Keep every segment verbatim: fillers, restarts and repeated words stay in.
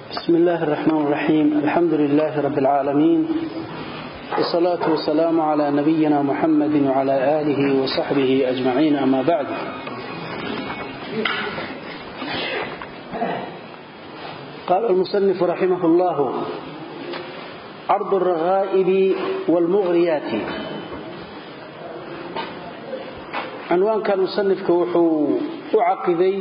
بسم الله الرحمن الرحيم. الحمد لله رب العالمين، والصلاة والسلام على نبينا محمد وعلى آله وصحبه أجمعين، أما بعد. قال المصنف رحمه الله: عرض الرغائب والمغريات. عنوان كان المصنف كوحو وعقبي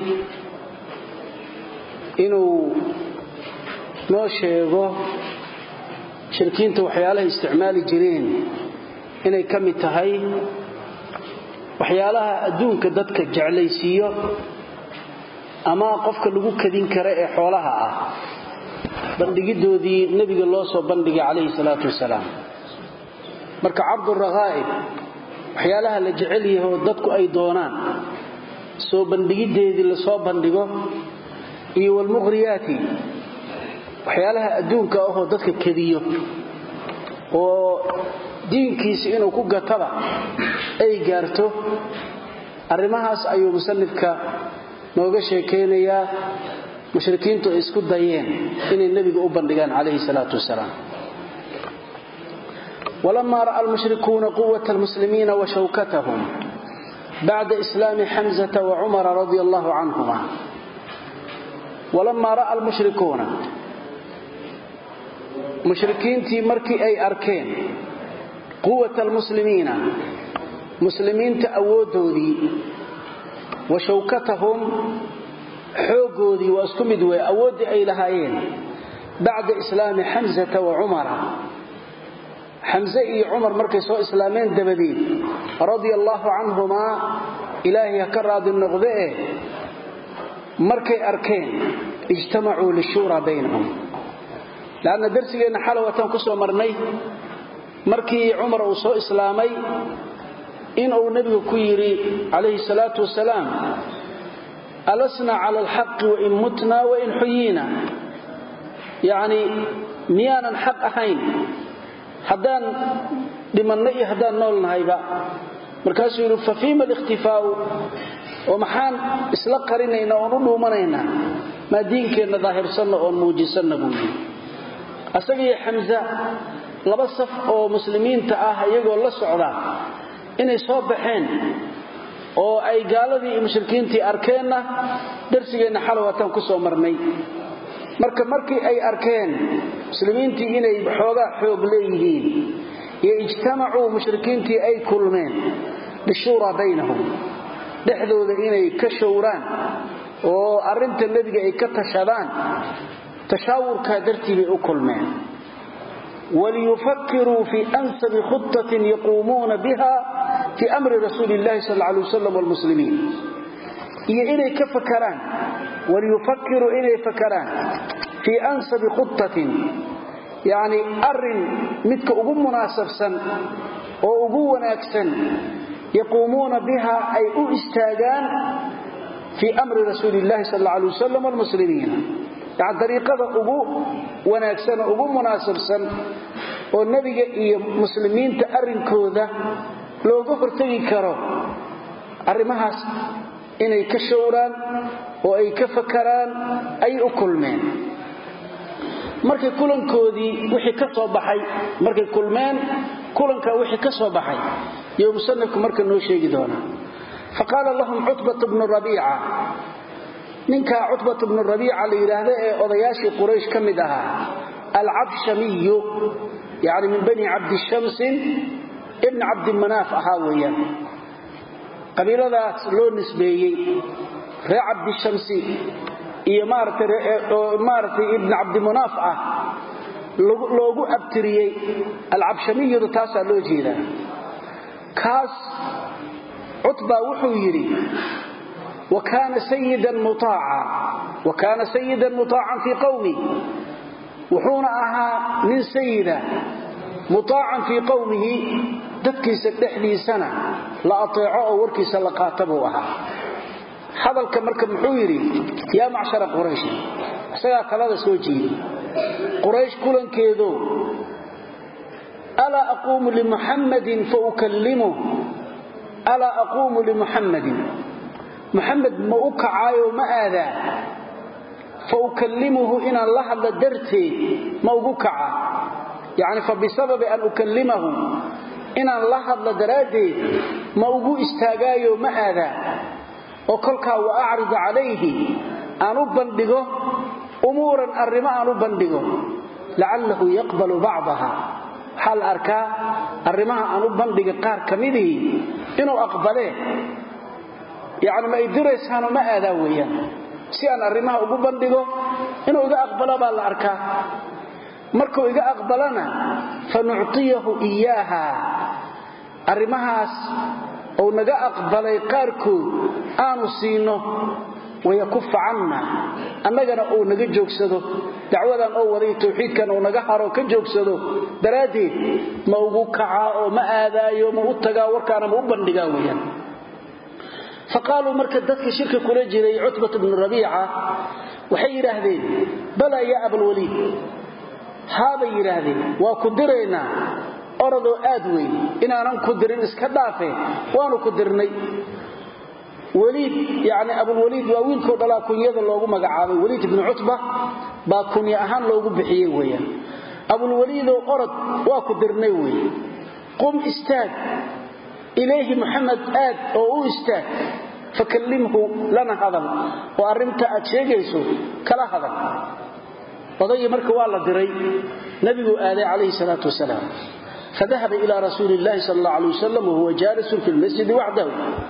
إنه noo sheego shirkiinta waxyaalaha isticmaali jireen inay ka mid tahay waxyaalaha adduunka dadka jeclaysiiyo ama qofka lagu kadin karo ee xoolaha ah, bandhigidoodii nabiga loo soo bandhigay calayhi salaatu wasalaam. marka cabdu raghaa'ib waxyaalaha la jecel yahay oo dadku ay doonaan soo bandhigideedii la soo bandhigo, iyo wal mughriyaati waxyaalaha adduunka ah oo dadka kadiyo oo diinkiisa inuu ku gataba ay gaarto. arrimahaas ayuu musannifka nooga sheekeynayaa mushrikiintu isku dayeen inay nabiga u bandhigaan calayhi salaatu wasalaam. ولما رأى المشركون قوة المسلمين وشوكتهم بعد إسلام حمزة وعمر رضي الله عنهما. ولما رأى المشركون mushrikiintii markii ay arkeen quwwata almuslimiina muslimiinta awoodoodii wa shawkatahum xoogoodii waa isku mid way awoodii ay lahaayeen bacda islaami xamzata wa cumara, xamza iyo cumar markay soo islaameen dabadeed radiyallahu canhumaa, ilaahay ka raadi noqdee, markay arkeen ijtamacuu lishuura baynahum. لأن درسنا حلوة كسو مرني مركي عمر وصو إسلامي إن أو نبي كيري عليه الصلاة والسلام: ألسنا على الحق وإن متنا وإن حيينا. يعني ميانا حق أحين حدان لمن نئي حدان نولنا هايبا مركاسو يقول ففيما الاختفاء ومحان إسلاق قرينينا ونرلو منينا ما دينك إن ظاهر سنة ونموجي سنة بوجي. asagii xamza laba saf oo muslimiinta ah iyagoo la socda inay soo baxeen oo ay gaaladii iyo mushrikiintii arkeenna darsigeena xalawatan ku soo marnay. marka markii ay arkeen muslimiintii inay xooga xoog leeyihiin iyo ijtamacuu mushrikiintii ay kulmeen bishuura baynahum, dhexdooda inay ka showraan oo arinta nabiga ay ka tashadaan, تشاورك درتي بأكلمان. وليفكروا في أنسب خطة يقومون بها في أمر رسول الله صلى الله عليه وسلم والمسلمين. إلي كفكران وليفكروا إلي فكران في أنسب خطة، يعني أرن متك أقوم مناسبسا وأقوم أكسا يقومون بها أي أستاغان في أمر رسول الله صلى الله عليه وسلم والمسلمين. يعني طريقة أبو وناكسن أبو مناسبسن والنبي إيه مسلمين تأرن كوذا لو قفر تغي كرو أرمهاس إني كشوران وأي كفكران أي أكلمان. markay kulankoodii wixii ka soo baxay markay kulmeen kulanka wixii ka soo baxay iyo musannifku marka noo sheegi doona. faqala lahum Utbah ibn Rabi'a, ninka Utbah ibn Rabi'a la yiraahdo ee odayaashii Quraysh kamid ahaa, al-Abshami, yani min bani Abd Shams ibn Abd Manaf ahaa weeyaan. qabiiladaas loo nisbeeyay reer Abd Shams iyo maartay maartay ibn Abd Manaf ah loogu abtiriyay al-Abshami taas loo jeedaa. kaas Utbah wuxuu yiri: وكان سيدا مطاعا وكان سيدا مطاعا في قومي، وحونا أها من سيدا مطاعا في قومه دكي سدحلي سنة لا أطيعه وركي سلقاته أها. هذا الكمركب محويري: يا معشر قريش، سيا ثلاثة سوجي قريش كلن كيدو، ألا أقوم لمحمد فأكلمه، ألا أقوم لمحمد محمد ما أكعايو ما آذا فأكلمه إن الله لدرتي موقوكا يعني فبسبب أن أكلمه إن الله لدراتي موقو استاقايو ماذا وكلك وأعرض عليه أن أبندقه أمورا الرماء أن أبندقه لعله يقبل بعضها حال أركا الرماء أن أبندق قار كميده إنه أقبله يعني ما يدرس هانو ما آذاويا سيان الرماء أبندقه إنه إذا أقبله بالأركا مركو إذا أقبلنا فنعطيه إياها الرماء أو نجا أقبلي قاركو آنو سينو ويكف عنا أننا أو نجا جوكسدو دعوة أو وذي توحيد كان أو نجا حارو كجوكسدو درادي موقوكا أو ما آذا يوم أتقا وركانا مؤبن لقاويا فقالوا مركز ذاتك شركة كوليجي عتبة بن الربيعة وحي رهذين بلا يا أبا الوليد هذا يرهذين وكدرينا أرادوا آدوي إن أنا كدرين إسكدافه وأنا كدرني وليد يعني أبو الوليد وويل كودلا كنيد الله مقعابي وليد بن عتبة با كنيا أهان لوgu bixiyay weeyaan أبو الوليد أراد وكدرني وي قم استاذ إليه محمد آد أو استاذ فكلمه لنا هذا وأرمت أتشيغيسو كلا هذا وضي مركه والله دري نبي آدي عليه الصلاة والسلام فذهب إلى رسول الله صلى الله عليه وسلم وهو جالس في المسجد وحده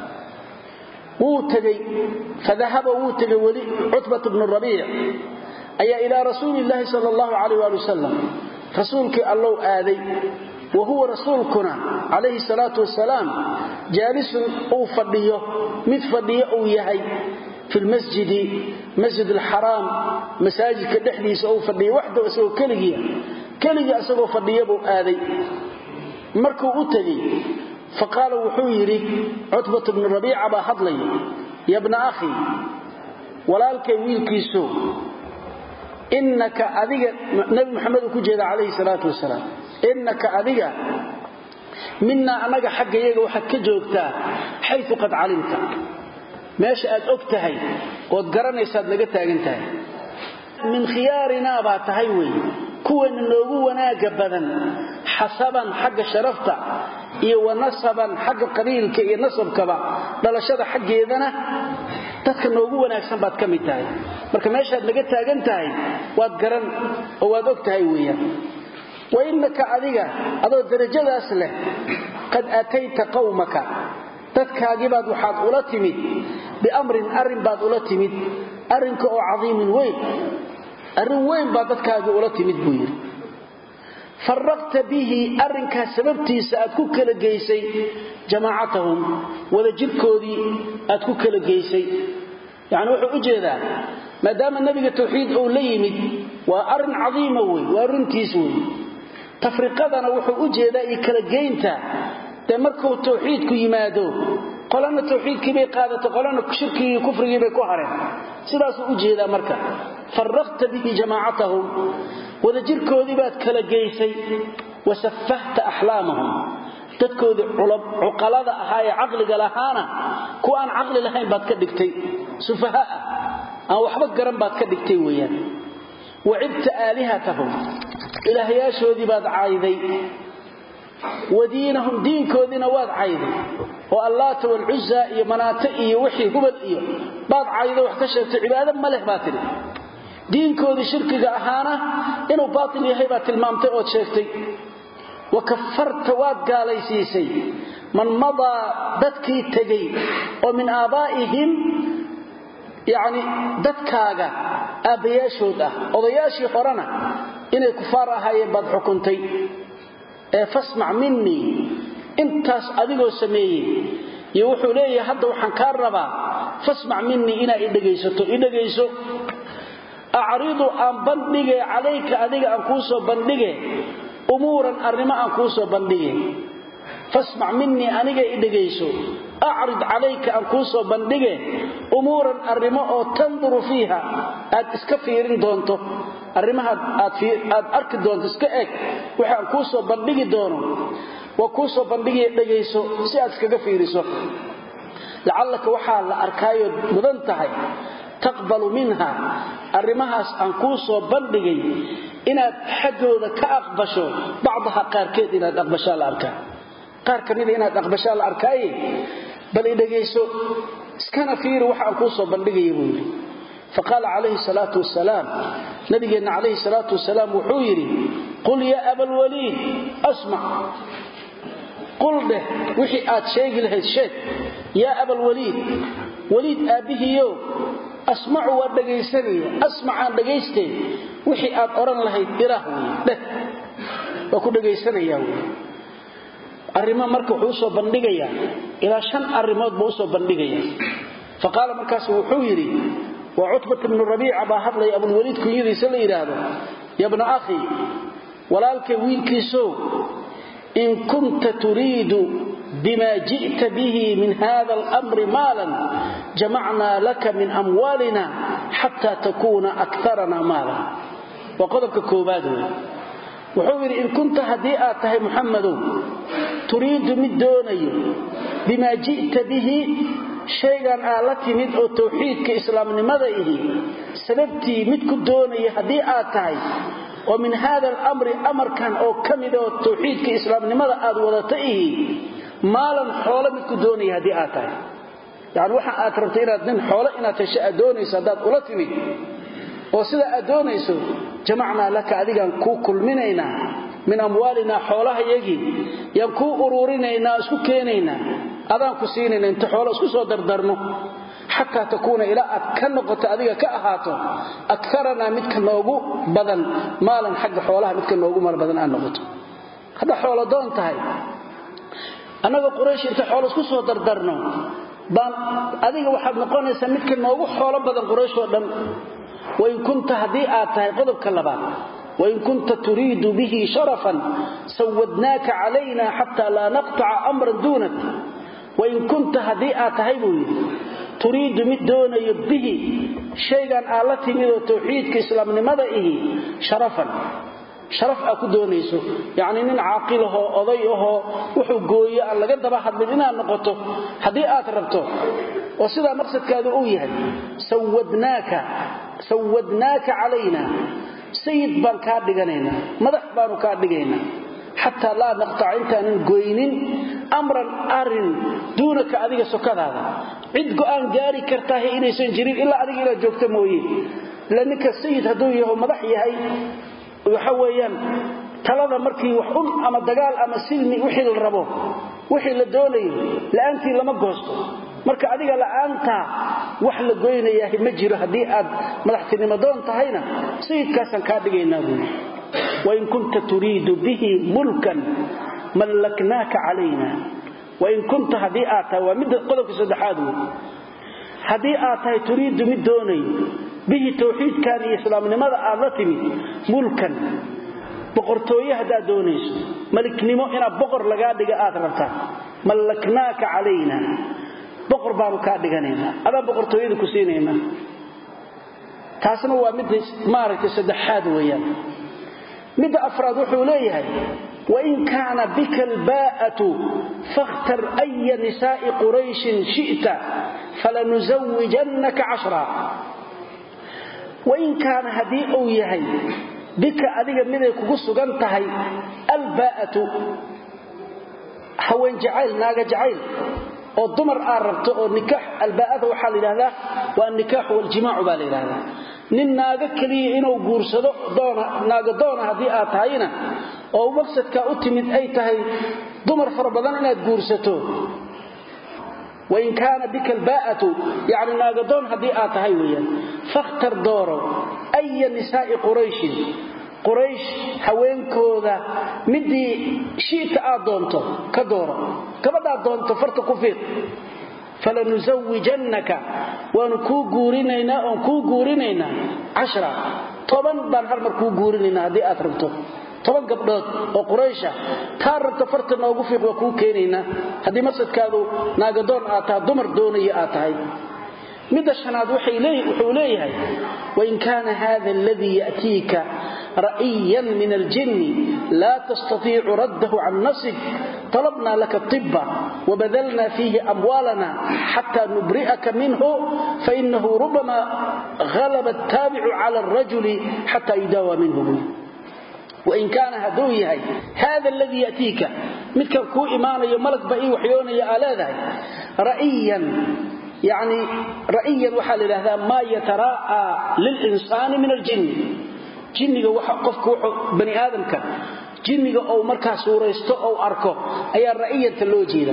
ووتغي فذهب ووتغي ولي عتبة بن الربيع أي إلى رسول الله صلى الله عليه وسلم رسولك الله آذي وهو رسولكنا عليه الصلاة والسلام جالس أو فضيه متفضيه أو يهي في المسجد مسجد الحرام مساجد كدحديس أو فضيه وحده وسوى كلجية كلجية أسوى فضيه أبو آذي markuu u tagay faqala wuxuu yiri Utbah ibn Rabi'a ba hadlay ya ibn akhi walaalkay wiilkiisu innaka adiga nabi Muhammad ku jeeda kaleey salaatu wasalaam innaka adiga minna anaga xaqayaga waxa ka joogtaa haythu qad alimta meesha aad ogtahay oo garanaysaad laga taagan tahay min khiyarina ba tahay way kuwan noogu wanaaga badan حسبا حق شرفته iyo wanasaban xaq qabiilka iyo nasabkaba dhalashada xaqeedana dadka noogu wanaagsan baad kamid tahay marka meeshaad laga taagan tahay waad garan oo waad ogtahay weeyaan wa innaka adiga adoo darajadaas leh qad atayta qawmaka dadkaagii baad waxaad ula timid bi amrin arin baad ula timid arinka oo cadiimin weyn arin weyn baad dadkaagii ula timid buu yiri فرقت به أرنك سببتي سأتكوك لجيسي جماعتهم وذا جبكودي أتكوك لجيسي يعني وحو أجيدا ما دام النبي التوحيد أوليمد وأرن عظيمة وأرن تيسوي تفرقتنا وحو أجيدا إكالجينتا تمركوا التوحيد كيمادو قالنا التوحيد كبير قادة قالنا شركي كفري بكوهره سلاس أجيدا مركا فرقت به جماعتهم وذا جيركودي باد كلا جيسي وسفهت احلامهم dadkoodi culab uqalada ahay aqliga lahaana ku aan aqli lahayn baad ka dhigtay sufaha aan waxba garan baad ka dhigtay weeyaan wa'ibta alihatahum ilaahiyashoodi baad caayday wadiinahum diinkoodina waad caayday oo allah wal uzza iyo manaata iyo wixii hubal iyo baad caayday wax ka sheegtay cibaado ma leh baad tiri diinkoodi shirkiga ahaana inuu baatil yahay baa tilmaamtay oo sheegtay وكفرت واد قاليسيسي من مضى ددكي تغي ومن آبائهم يعني ددكاغا ابياشود اه odayaashii horana inay kufaar ahaayeen bad xukuntay ee fasma' minni intaas adigoo sameeyay iyo wuxuu leeyahay hadda waxaan ka rabaa fasma' minni ina idageysato idageyso a'ridu an bandige alayka adiga aan ku soo bandige أمورا أرماء كوسو بنديه فاسمع مني أنيقى إدقيسو أعرض عليك أن كوسو بنديه أمورا أرماء تنظر فيها أد إسكفيرين دونتو أرماء أد أركد دونتو إسكأك وحان كوسو بنديه دونو وكوسو بنديه إدقيسو سياد إسكفيريسو لعلك وحال لأركايو مدنتهي تقبل منها arrimahaas aan ku soo bandhigay inaad xadooda ka aqbasho bacdaha qaarkeed inaad aqbasho la arkaa qaar kamid inaad aqbasho la arkay bal idageyso iskana fiir waxa aan ku soo bandhigay buu فقال عليه الصلاة والسلام نبينا عليه الصلاة والسلام وحيري قل يا أبا الوليد أسمع قل به وحي آت شيء له الشيء يا أبا الوليد وليد أبيه يو أسمع وأدقيسني أسمع عن دقيستي وحي آت أرن له إراهوي به وكو دقيسني يا ولي الرمى مركو حوصو بندقيا إلى شن الرماد بوصو بندقيا فقال مركز وحيري وعتبة بن الربيع أبا حضلي أبو الوليد كيري سلي هذا يا ابن أخي ولالك ويلكي سو إن كنت تريد بما جئت به من هذا الأمر مالا جمعنا لك من أموالنا حتى تكون أكثرنا مالا وقدرك كوبادو وحوير إن كنت هديئة محمد تريد من دوني بما جئت به shaygan aad la timid oo tawxiidka islaamnimada ihi sababtii mid ku doonay hadii aad tahay oo min hada al-amri amarkan oo kamid oo tawxiidka islaamnimada aad wadatay ihi maalan xoolo mid ku doonay hadii aad tahay yaani waxa aad rabtay inaad nin xoolo inaad tashay adoonayso dad ula timid oo sida adoonayso jamacna laka adigan ku kulminayna min amwaalina xoolaha yagi yan ku ururinayna isku keenayna adaan ku siinayna inta xoolo isku soo dardarno hatta takuuna ila ad ka noqoto adiga ka ahaato aktarana mid ka noogu badan maalan xagga xoolaha mid ka noogu mar badan aan noqoto hada xoolo doon tahay anaga quraysh inta xoolo isku soo dardarno baan adiga waxaad noqonaysaa mid ka noogu xoolo badan quraysh oo dhan way kunta hadii aad tahay qodobka labaad وإن كنت تريد به شرفا سودناك علينا حتى لا نقطع أمرا دونك وإن كنت هديئة هيبوي تريد من دون به شيئا آلتي من توحيدك إسلام لماذا شرفا شرف أكو دونيسو يعني من عاقله أضيه وحقوية أن لقد بحث مننا نقطه هديئة ربطه وصدا مقصد كادو أويه سودناك سودناك علينا سيد بان كا دغانينا مدخ بانو كا دغينا حتى لا نقطع انت ان غوينين امرا ارن دونك اديga sokadaada cid go'aan gaari kartaa inaysan jirin ilaa adiga ila joogto mooyee lanka sayid haduu yahay madax yahay waxa weeyaan talada markii wax un ama dagaal ama silmi wixii la rabo wixii la doonayo laantii lama goosto marka adiga la'aanta wax la goynayaa ma jiro hadii aad madaxtinimo doon tahayna sayidkaasan ka dhigaynaa buu wa in kunta turiidu bihi mulkan malaknaaka alayna wa in kunta hadii aata wa mid qodobka saddexaad hadii aad tahay turiidu mid doonay bihi tawxiidkan iyo islaamnimada aad la timid mulkan boqortooyo hadaa doonayso maliknimo ina boqor laga dhiga aad rabtaa malaknaaka alayna boqor baanu ka dhiganayna ada boqortooyada ku siinayna taasna waa mid maaragtay saddexaad weeyaan mid afraad wuxuu leeyahay wa in kaana bika albaa'atu fakhtar ay nisaa quraish shi'ta falanuzawwijannaka ashra wa in kaana hadii uu yahay bika adiga miday kugu sugan tahay albaa'atu haween jacayl naaga jacayl oo dumar aan rabto oo nikah albaa'ada waxa la yiraahdaa waa nikah wal jimaac baa la yiraahdaa nin naaga kaliya inuu guursado doona naaga doona hadii aad tahayna oo maqsadka u timid ay tahay dumar far badan inaad guursato وإن كان بك الباءة يعني ناga doon hadii aad tahay weeyaan fakhtar dooro ay nisaa quraish quraish haweenkooda midii shiita aad doonto ka dooro gabadha doonto farta ku fiiq falanuzawwijannaka wa nuku guurinayna oo ku guurinayna ashra toban baan hal mar ku guurinayna hadii aad rabto toban gabdhood oo quraish taarta farta noogu fiiq waa ku keenayna hadii masadkaadu naaga doon aad tahay dumar doonaya aad tahay midda shanaad waxay leeyahay wuxuu leeyahay wa in kana hadha alladhi yatika ra'iyan min al-jinn la tastati'u raddahu 'an nasib طلبنا لك الطب وبذلنا فيه أموالنا حتى نبرئك منه فإنه ربما غلب التابع على الرجل حتى يداوى منه. وإن كان هدويه هذا الذي يأتيك مثل كو إيمان يملك بأي وحيون يآلاذه رأيا يعني رأيا وحال هذا ما يتراءى للإنسان من الجن جنك وحقفك بني آدم كان جنك أو مركز سوريستو أو أركو أي رأيا تلوجيلا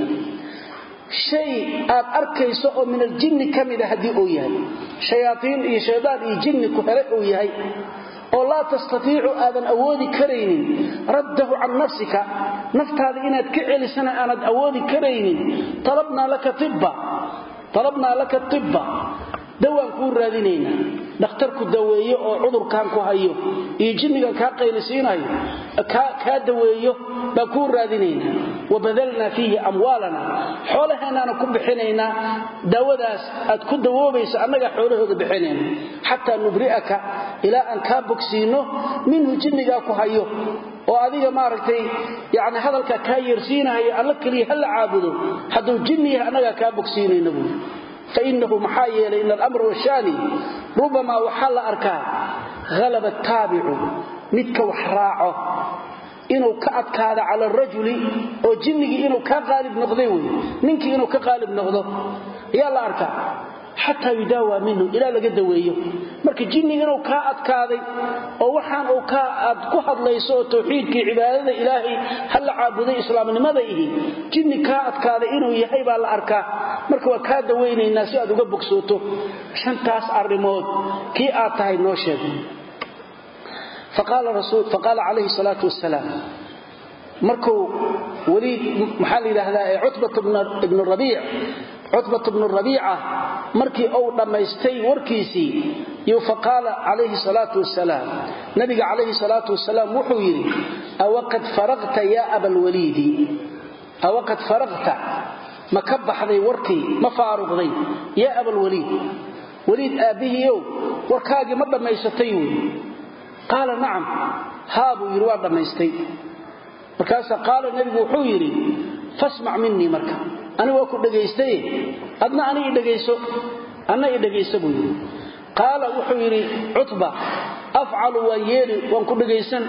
شيء أركيسو من الجن كمذا هدي أوياي شياطين إي شيطان إي جن كهرئ أوياي ولا تستطيع آذن أودي كرين رده عن نفسك نفت هذه إناد كعل سنة آناد أودي كرين طلبنا لك طبا طلبنا لك الطب دوان كون رادينينا دكتورku daweeyo oo cudurkan ku hayo iyo jinniga ka qaylisinayo ka ka daweeyo ba ku raadinayna wabadalna fihi amwalana xoolaheena ku bixinayna dawadaas aad ku dawoobayso annaga xoolahooda bixinayna hatta nubri'aka ila an ka bogsiino minhu jinniga ku hayo oo adiga maaragtay yaani hadalka ka yeersiinayo alla kaliya hal caabudo haduu jinniga annaga ka bogsiinayna buu فإنه محايل إن الأمر والشاني ربما وحل أركان غلب التابع متك وحراعه إنه كأتكاد على الرجل أو جنك إنه كغالب نغضوه منك إنه كغالب نغضه يلا أركان حتى يداوى منه إلى لقدويه marka jinniga inuu ka adkaaday oo waxaan uu ka ad ku hadlayso tawxiidkii cibaadada ilaahay hal caabuday islaamnimada ihi jinni ka adkaaday inuu yahay baa la arkaa marka waa ka daweynayna si aad uga bogsooto shantaas arimood kii aad tahay noo sheeg faqala rasuul faqala alayhi salatu wassalam markuu waliid maxal ilaahay utbah ibn rabi' عتبة بن الربيعة مركي أو دميستي وركيسي يفقال عليه الصلاة والسلام نبي عليه الصلاة والسلام وحويري أوقد فرغت يا أبا الوليد أوقد فرغت مكبح ذي وركي مفارغ ذي يا أبا الوليد وليد آبه يو وركاقي مدى ميستيوي قال نعم هابو يروى دميستي مركاسا قال النبي وحويري فاسمع مني مركا أنا وأكون دقيستي أدنى أنا إدقيسو أنا إدقيسو قال وحيري عتبة أفعل ويالي وأكون دقيسا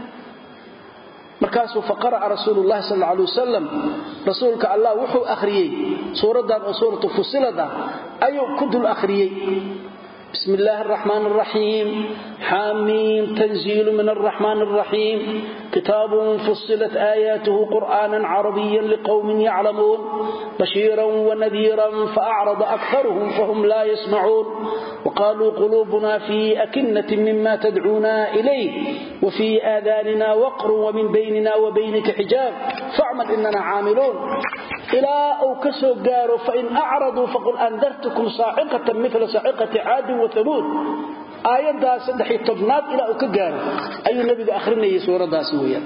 مركاسو فقرأ رسول الله صلى الله عليه وسلم رسولك الله وحو أخريي سورة دان وسورة فصلة أيو كد الأخريي بسم الله الرحمن الرحيم حاميم تنزيل من الرحمن الرحيم كتاب فصلت آياته قرآنا عربيا لقوم يعلمون بشيرا ونذيرا فأعرض أكثرهم فهم لا يسمعون وقالوا قلوبنا في أكنة مما تدعونا إليه وفي آذاننا وقر ومن بيننا وبينك حجاب فاعمل إننا عاملون إلى أو كسو قاروا فإن أعرضوا فقل أنذرتكم صاعقة مثل صاعقة عاد وثمود آيات دا سدحي طبنات إلى أو كقاروا أي نبي أخرنا يسورة دا سويا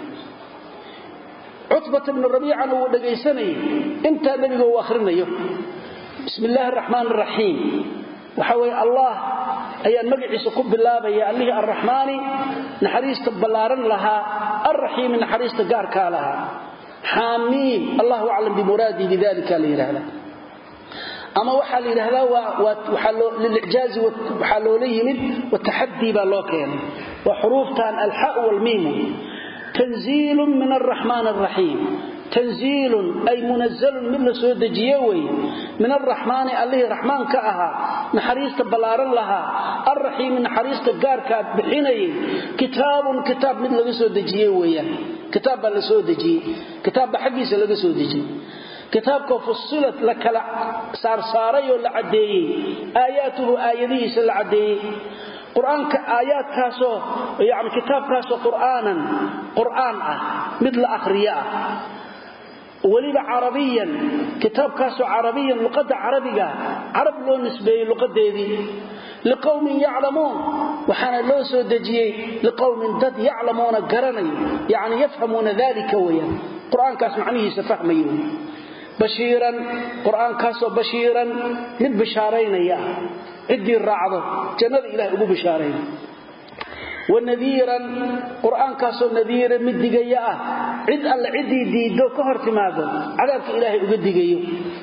عتبة بن الربيع ودقيسني انت نبي وأخرنا بسم الله الرحمن الرحيم وحوي الله أيان مقعي سكب الله بي الله الرحمن نحريس تبلارن لها الرحيم نحريس تقاركا لها حاميم الله أعلم بمرادي بذلك ليرهلا أما وحال ليرهلا للإعجاز وحالوليه والتحدي باللوكين وحروفتان الحاء والميم تنزيل من الرحمن الرحيم تنزيل أي منزل من سود جيوي من الرحمن الله رحمن كأها نحريس تبلارن لها الرحيم نحريس تقارك بحيني كتاب كتاب من سود جيوي كتاب لسود جي كتاب حقيس لسود جي كتابك فصلت لك صار صاري ولا عدي آياته آياتيس العدي قرآن كآيات كاسو يعني كتاب كاسو قرآنا قرآن مثل أخرياء ولد عربيا كتاب كاسو عربيا لقد عربية عرب لو نسبي لقد دي لقوم يعلمون وحنا لو سودجي لقوم دد يعلمون قرني يعني يفهمون ذلك ويا قرآن كاسو معنيه سفهميون بشيرا قرآن كاسو بشيرا من بشارين إياه عدي الرعضة جنة إله أبو بشارين ونذيرا قرآن كاسو نذيرا مدقيا عد الله عدي ديدو كهرت ماذا عذابك إلهي أقدقيا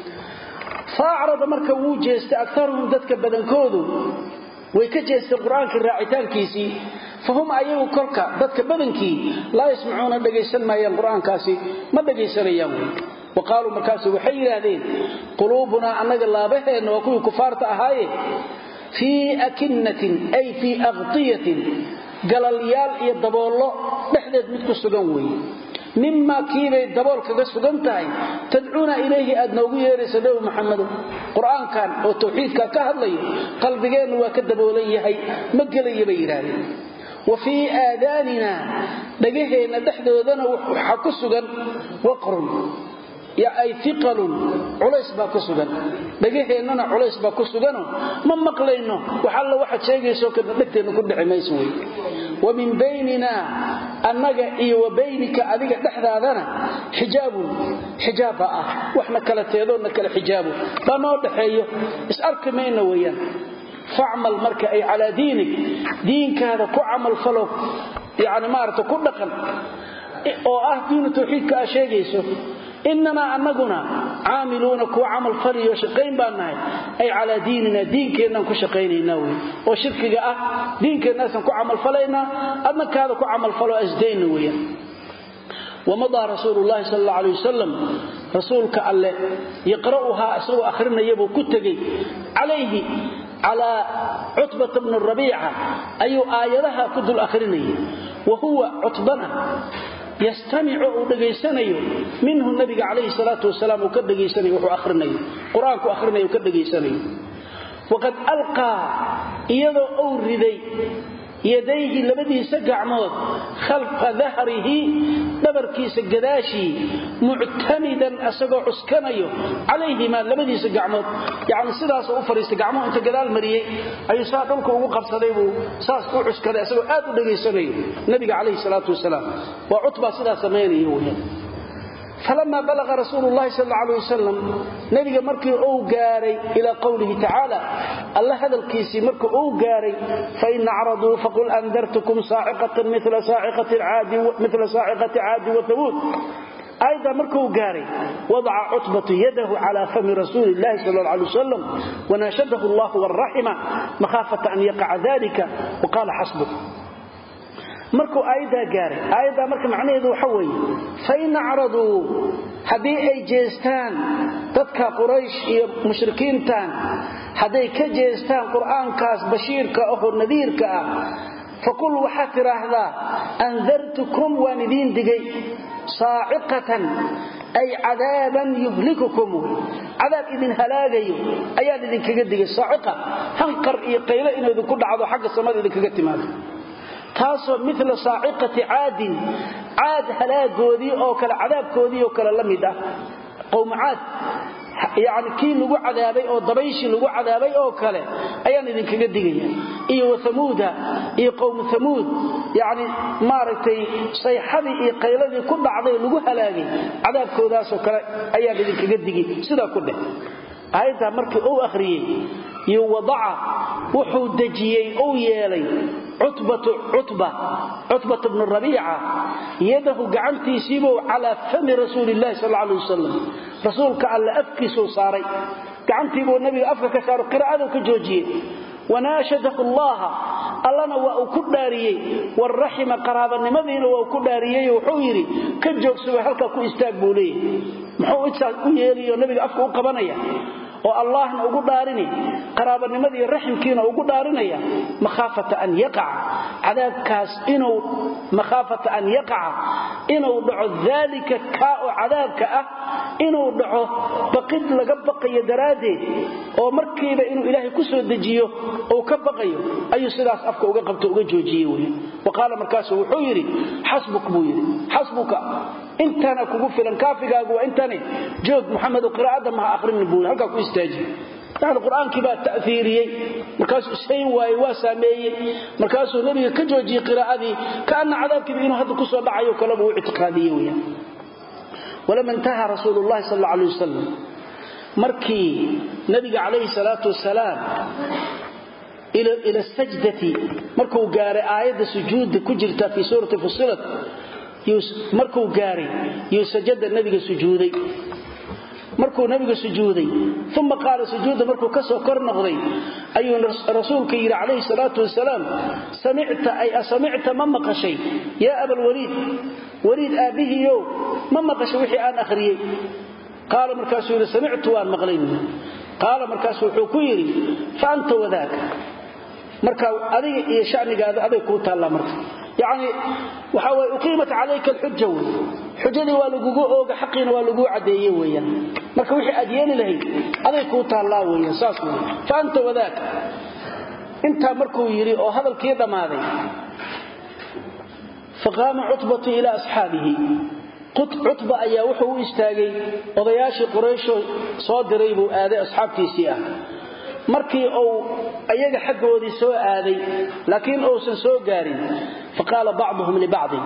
فأعرض مركا وجيست أكثرهم ذاتك بدنكودو ويكجيست القرآن كالراعتان كيسي فهم أيهو كركا ذاتك بدنكي لا يسمعون دقيسان ما ينقرآن كاسي ما دقيسان يوم وقالوا مركاسي وحي هذين قلوبنا أنك الله بهن وكل كفارة أهاي في أكنة أي في أغطية قال اليال يدبول الله نحدد متك السجنوي مما كيبه الدبول كالسجنتاي تدعون إليه أدنوية رساله محمد قرآن كان والتوحيد كان كهضلي قلبين وكدبولي هي مقلي بيراني وفي آذاننا لقيهنا دحدودنا وحكو السجن وقر يا أي ثقل عليس باكو سجن دقيهنا عليس باكو سجن ما مقلينه وحل واحد شيء يسوك دكتين كل عميسوي ومن بيننا أنك إي وبينك أذيك دحدادنا حجاب حجاب آه وإحنا كلا تيدون كلا حجاب فنور دحيه اسألك مين ويا فاعمل مركا أي على دينك دينك هذا كعمل فلو يعني مارته كل دقن oo ah diin tawxiidka ah sheegayso inna annaguna aamiluna ku amal fariyo shaqeyn baanahay ay ala diinina diinkeena ku shaqeynayna way oo shirkiga ah diinkeena san ku amal falayna adna kaada ku amal falo asdayna way ومضى رسول الله صلى الله عليه وسلم رسولك الله يقرأها اسو اخرنا يبو كتغي عليه على عتبة بن الربيعة أي آياتها كدل اخرنيه وهو عتبنا يستمع ودغيسنيو منه النبي عليه الصلاه والسلام وكدغيسنيو وهو اخرنيو قرانك اخرنيو كدغيسنيو وقد القى يدو اوريدي يديه لبديس غعمود خلف ظهره دبركيس غداشي معتمدا اسغو عسكنيو عليه ما لبديس غعمود يعني sidaas oo fariista gacmo inta gadaal mariyay ay saa dhulka ugu qabsaday buu saas u cuskaday asagoo aad u dhageysanayo nabiga kaleey salaatu wasalaam waa utba sidaas sameeyay weeyaan فلما بلغ رسول الله صلى الله عليه وسلم نبي مركي او غاري الى قوله تعالى الله هذا الكيسي مركي او غاري فإن عرضوا فقل انذرتكم صاعقة مثل صاعقة العاد مثل صاعقة عاد وثمود ايضا مركي او غاري وضع عتبة يده على فم رسول الله صلى الله عليه وسلم وناشده الله والرحمة مخافة ان يقع ذلك وقال حسبك markuu ayda gaaray ayda marka macnaheedu waxa weeye fayna aradu hadii ay jeestaan dadka quraysh iyo mushrikiintan haday ka jeestaan quraankaas bashiirka oo nadiirka ah faqul waxa tiraahda anzartukum wa nidin digay saa'iqatan ay adaban yuhlikukum adab idin halaagayo ayaa idin kaga digay saa'iqa hanqar iyo qaylo inuu ku dhacdo xagga samada idin kaga timaado تاسو مثل صاعقة عاد عاد هلاغودي او كلا عذابكودي او كلا لميده قوم عاد يعني كي لغو عذابي او دبيشي لغو عذابي او كلا ايان idin kaga digaya iyo wasamuuda iyo qowm samuud yani maartay sayxadi iyo qayladii ku dhacday lagu halaagay cadaabkoodaas oo kala ayaan idin kaga digi sida ku dheh ayda markii uu akhriyay iyo wadaca wuxuu dajiyay oo yeelay عتبة عتبة عتبة بن الربيعة يده قعنتي سيبه على فم رسول الله صلى الله عليه وسلم رسولك على أفكسه صاري قعنتي بو النبي أفكك صار قراءة كجوجي وناشده الله اللنا وأكداريه والرحمة قرابا نمذين وأكداريه وحويري كجوك سوى حلقة كو استاقبوا ليه محو إتساقوا يلي والنبي أفكه قبانيا oo allahna ugu dhaarini qaraabanimada raximkiina ugu dhaarinaya makhafata an yaqa cadaabkaas inuu makhafata an yaqa inuu dhaco dalika ka oo cadaabka ah inuu dhaco baqid laga baqayo daraadeed oo markiiba inuu ilaahay ku soo dejiyo oo ka baqayo ayuu sidaas afka uga qabto uga joojiyay weey waqala markaas wuxuu yiri hasbuk buu yiri hasbuka intana kugu filan kaafigaagu waa intani joog maxamed qiraa'ada ma akhrin buu halka ku istaaji taal quraanki baa ta'thiriyay markaas usay waay waa saameeyay markaas uu nabiga ka joojiyay qiraa'adii kaana cadaabkii inuu hadda ku soo dhacayo kala buu i'tiqaadiyay weeyaan ولما انتهى رسول الله صلى الله عليه وسلم markii nabiga kaleey salaatu wasalaam ila ila sajdati markuu gaaray aayada sujuud ku jirta fi suurati fussilat markuu gaaray yuu sajada nabiga sujuuday markuu nabiga sujuuday thumma qaala sujuuda markuu ka soo kor noqday ayuu rasuulka yiri calayhi salaatu wasalaam sami'ta ay asma'ta ma maqashay ya abul walid walid abihiyo ma maqashay wixii aan akhriyay qaala markaasuu yiri sami'tu waan maqlay qaala markaasuu wuxuu ku yiri fa anta wadaaka marka adiga iyo shanigaada aday ku taala marka يعني وحاول أقيمت عليك الحجة حجدي والقوة أوجا حقنا والقوة عدية ويا مركب وحي أديان له هذا يكون الله ويا ساسه فأنت وذاك أنت مركب يري أو هذا الكيدة ماذا فقام عتبة إلى أصحابه قط عتبة أيا وحو استاجي وضياش قريش صادري بو آذي أصحاب تيسيا markii oo ayaga xagoodii soo aaday laakiin oo san soo gaarin faqala ba'dhum li ba'd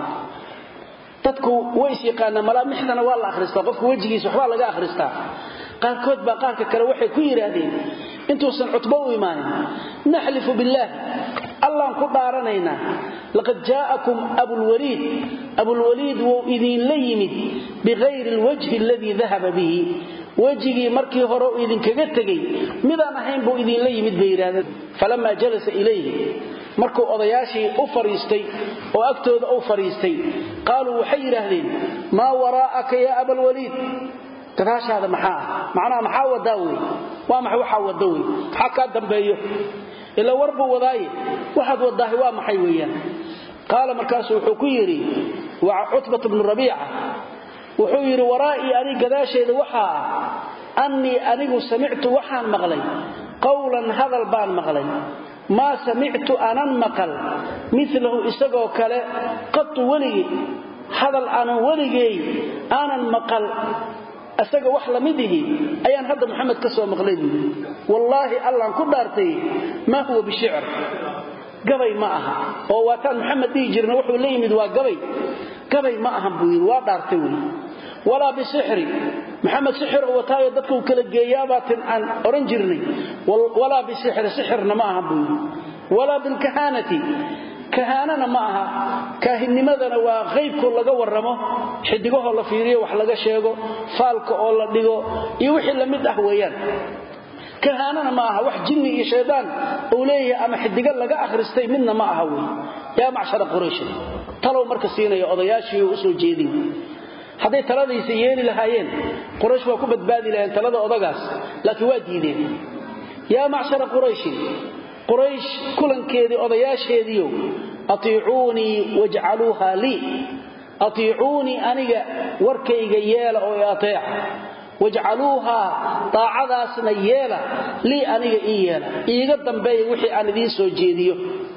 dadku way isqaana malaamixdana waa la akhristaa qofku wajigiisa waxba laga akhristaa qaar kood ba qaarka kale waxay ku yiraahdeen intuu san cutba u imaanin nahlifu billah allah ku dhaaranayna laqad ja'akum abul walid abul walid wa idin layimid bighayr alwajh alladhi dhahaba bihi wajigi markii hore idin kaga tagay midaan ahayn buu idin la yimid beeraad falama jalasa ilayhi markuu odayaashii u fariistay oo agtooda u fariistay qaalu waxay yiraahdeen ma waraa'aka ya abul walid tadaashada maxaa macnaa maxaa wadaawi waa maxay waxa wadaawi xaka dambeeyo ila warbu wadaayi waxad wadaahi waa maxay weeyaan qaala markaas wuxuu ku yiri wa utbah ibn rabi'a wuxuu yiri waraa'i ani gadaasheeda waxa anni anigu sami'tu waxaan maqlay qawlan hadal baan maqlay ma sami'tu anan maqal mithluhu isagoo kale qad waligi hadal anan waligay anan maqal asaga wax lamidihi ayaan hadda maxamed ka soo maqlay wallahi allah ku dhaartay ma huwa bishicr gabay ma aha oo waataan maxamed ii jirna wuxuu leeyimid waa gabay gabay ma aha buu waa dhaartay ولا بسحر محمد سحر وتاي dadku kala geeyaabatin aan oran jirnay wala بسحر سحرنا ما aha buu wala bil kahanati kahanana ma aha kaahinimadana waa qeybko laga waramo xidigaha la fiiriyo wax laga sheego faalka oo la dhigo iyo wixii la mid ah weeyaan kahanana ma aha wax jinni iyo sheedaan oo leeyahay ama xidiga laga akhristay midna ma aha weey yaa macshar quraysh talow marka siinaya odayaashii u soo jeedin haday taladiisa yeeli lahaayeen quraysh waa ku badbaadi lahayn talada odagaas laakiin waa diideen yaa macshar quraysh quraysh kulankeedii odayaasheediyo atii'uuni waj'aluha li atii'uuni aniga warkayga yeela oo ateeca waj'aluha taa'adaasna yeela li aniga ii yeela iiga dambeeyay wixii aan idin soo jeediyo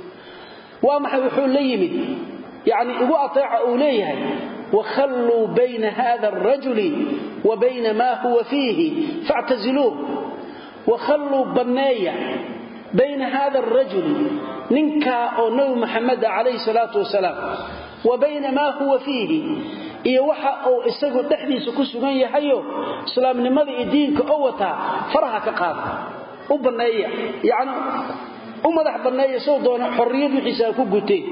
waa maxay wuxuu la yimid yaani igu ateeca uu leeyahay وخلوا بين هذا الرجل وبين ما هو فيه فاعتزلوه وخلوا بنايا بين هذا الرجل ننكا أو نو محمد عليه الصلاة والسلام وبين ما هو فيه إيه وحا أو إساقو تحديث كسوغان يحيو سلام نمضي دينك أوتا فرها كقاض وبنايا يعني ومدح بنايا سودونا حرية حساكو قتين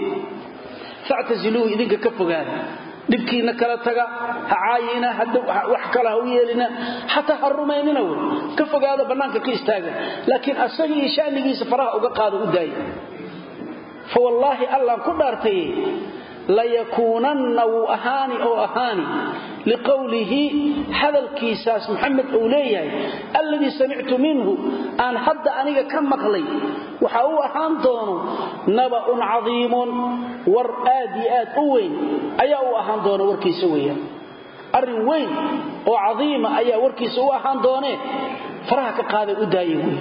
فاعتزلوه إذنك كفقان dibkiina kala taga haayina hadda wax kala u yeelina hatta harumaynina way ka fogaada banaanka ka istaaga laakiin asagii shaanigiisa faraha uga qaado u daay fa wallahi allah ku dhaartay la yakunanna ahani oo ahani liqawlihi hadal kiisas muhammad awliyahay alladhi sami'tu minhu an hadda aniga ka maqlay waxa uu ahaan doono naba'un 'aziimun war aadiyaad u weyn ayaa uu ahaan doono warkiisa weeyaan arin weyn oo 'aziima ayaa warkiisa u ahaan doonee faraha ka qaaday u daayay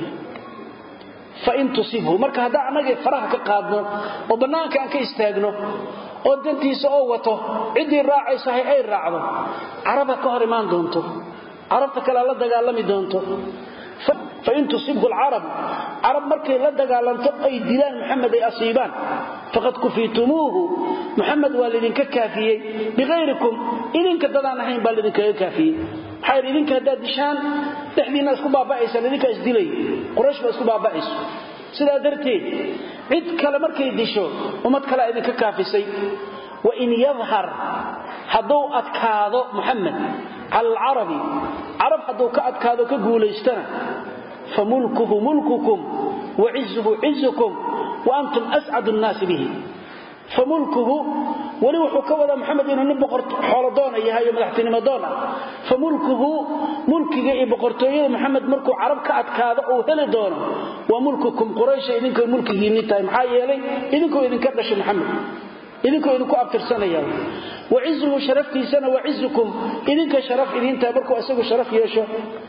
fa in tusibhu marka hada anaga faraha ka qaadno oo banaanka aan ka istaagno oo dantiisa oo wato cidii raacaysa ay raacdo araba ka hor imaan doonto arabta kala la dagaalami doonto fa in tusibhu al-arab arab markay la dagaalanto ay dilaan maxamed ay asiibaan faqad kufitumuhu maxamed walidin ka kaafiyay bighayrikum idinka dadaan ahayn bal idin ka kaafiyay xayr idinka dad dishaan dhaxdiina isku baaba'aysan idinka isdilay quraysh ba isku baaba'ayso sida darteed cid kale markay disho umad kale idinka kaafisay wa in yadhhar haduu adkaado muhammad al arabi arab haduu ka adkaado ka guuleystana famulkuhu mulkukum wa izzuhu izzukum wa antum as'adu an-nas bihi famulkuhu wali wuxuu ka wada maxamed inuu nin boqor xoolo doona yahay madaxtinimo doona famulkuhu mulkiga ee boqortooyada maxamed markuu arab ka adkaado oo heli doono waa mulkukum quraysh idinka mulkigiina tahay maxaa yeelay idinka idinka dhashay maxamed idinka idinku abtirsanaya wa izzuhu sharaftiisana wa izzukum idinka sharaf idinta markuu asagu sharaf yeesho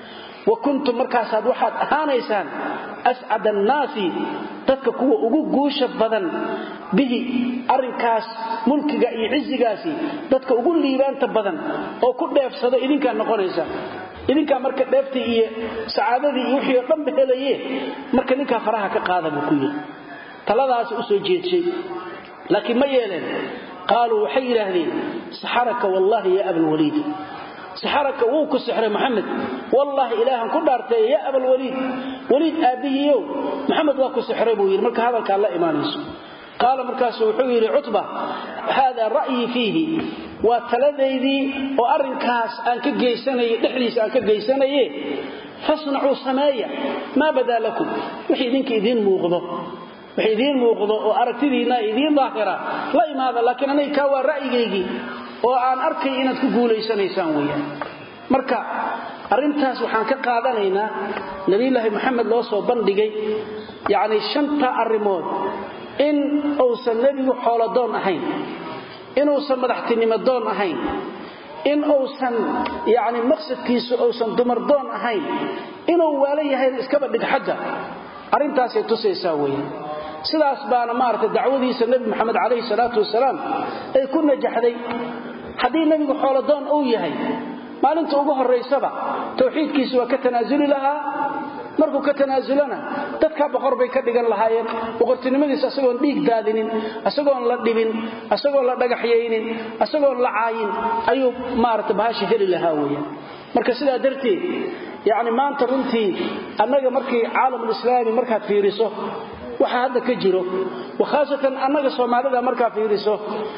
wa kuntum markaasaad waxaad ahaanaysaan as'ad an-naasi dadka kuwa ugu guusha badan bihi arinkaas mulkiga iyo cizigaasi dadka ugu liibaanta badan oo ku dheefsado idinka noqonaysa idinka marka dheeftay iyo saadadii iyo wixii dhan beelaye marka ninka faraha ka qaada buu ku yiri taladaas u soo jeedshay laakiin ma yeeleen qaalu waxay yiraahdeen saharaka wallahi ya abul walid saharaka wuu ku sixray maxamed wallahi ilaahan ku dhaartay ya abul walid walid abiyo maxamed waa ku sixray buu yiri marka hadalka la iimaanayso qaala markaas wuxuu yiri utba hada ra'yi fihi wa taladaydi oo arinkaas aan ka geeysanay dhixdiisa aan ka geeysanay fasna'u sameeya ma badalakum wixii idinka idin muuqdo wixii idin muuqdo oo aragtidiina idin daahira la imaada laakiin anay ka waa ra'yigaygi oo aan arkay inaad ku guuleysanaysaan weeyaan marka arintaas waxaan ka qaadanaynaa nabi ilaahi maxamed loo soo bandhigay yaani shanta arimood in uusan nabigu xoolo doon ahayn in uusan madaxtinimo doon ahayn in uusan yaani maqsadkiisu uusan dumar doon ahayn inuu waala yahay iska badhig xagga arintaas ay tusaysaa weeyaan sidaas baana maarta dacwadiisa nabi maxamed kaleey salaatu wasalaam ay ku najaxday hadii nabigu xoolo doon uu yahay maalinta ugu horeysaba tawxiidkiisu waa ka tanaasuli lahaa markuu ka tanaasulana dadka boqor bay ka dhigan lahaayeen boqortinimadiisa asagoo dhiig daadinin asagoo la dhibin asagoo la dhagaxyeynin asagoo la caayin ayuu maarta baashi heli lahaa weeyaan marka sida darteed yaani maanta runtii annaga markii caalamul islaami markaad fiiriso waxa hadda ka jiro waxaasatan annaga Soomaalida marka fiiriso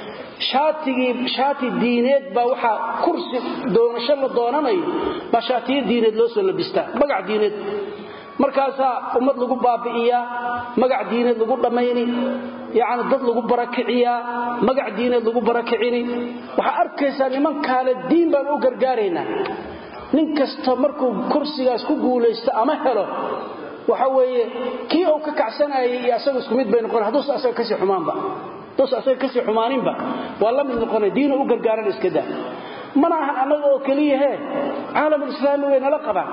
shaatigi shaati diineed ba waxa kursi doonasho la doonanayo ba shaati diineed loo soo labistaa magac diineed markaas ummad lagu baabi'iya magac diineed lagu dhameeyay yaani dad lagu barakiciya magac diineed lagu barakicini waxa arkaysaa niman kale diin baan u gargaareynaa nin kasta markuu kursigaas ku guuleysto ama helo waxa weeye kii uu ka kacsanayay iyo asagu isku mid bay noqon haduu asaga ka sii xumaanba dad asaga ka sii xumaaninba wala mid noqon diin u gargaaran iska daa mana ahan anaga oo kaliya he caalamul islaami way nala qabaan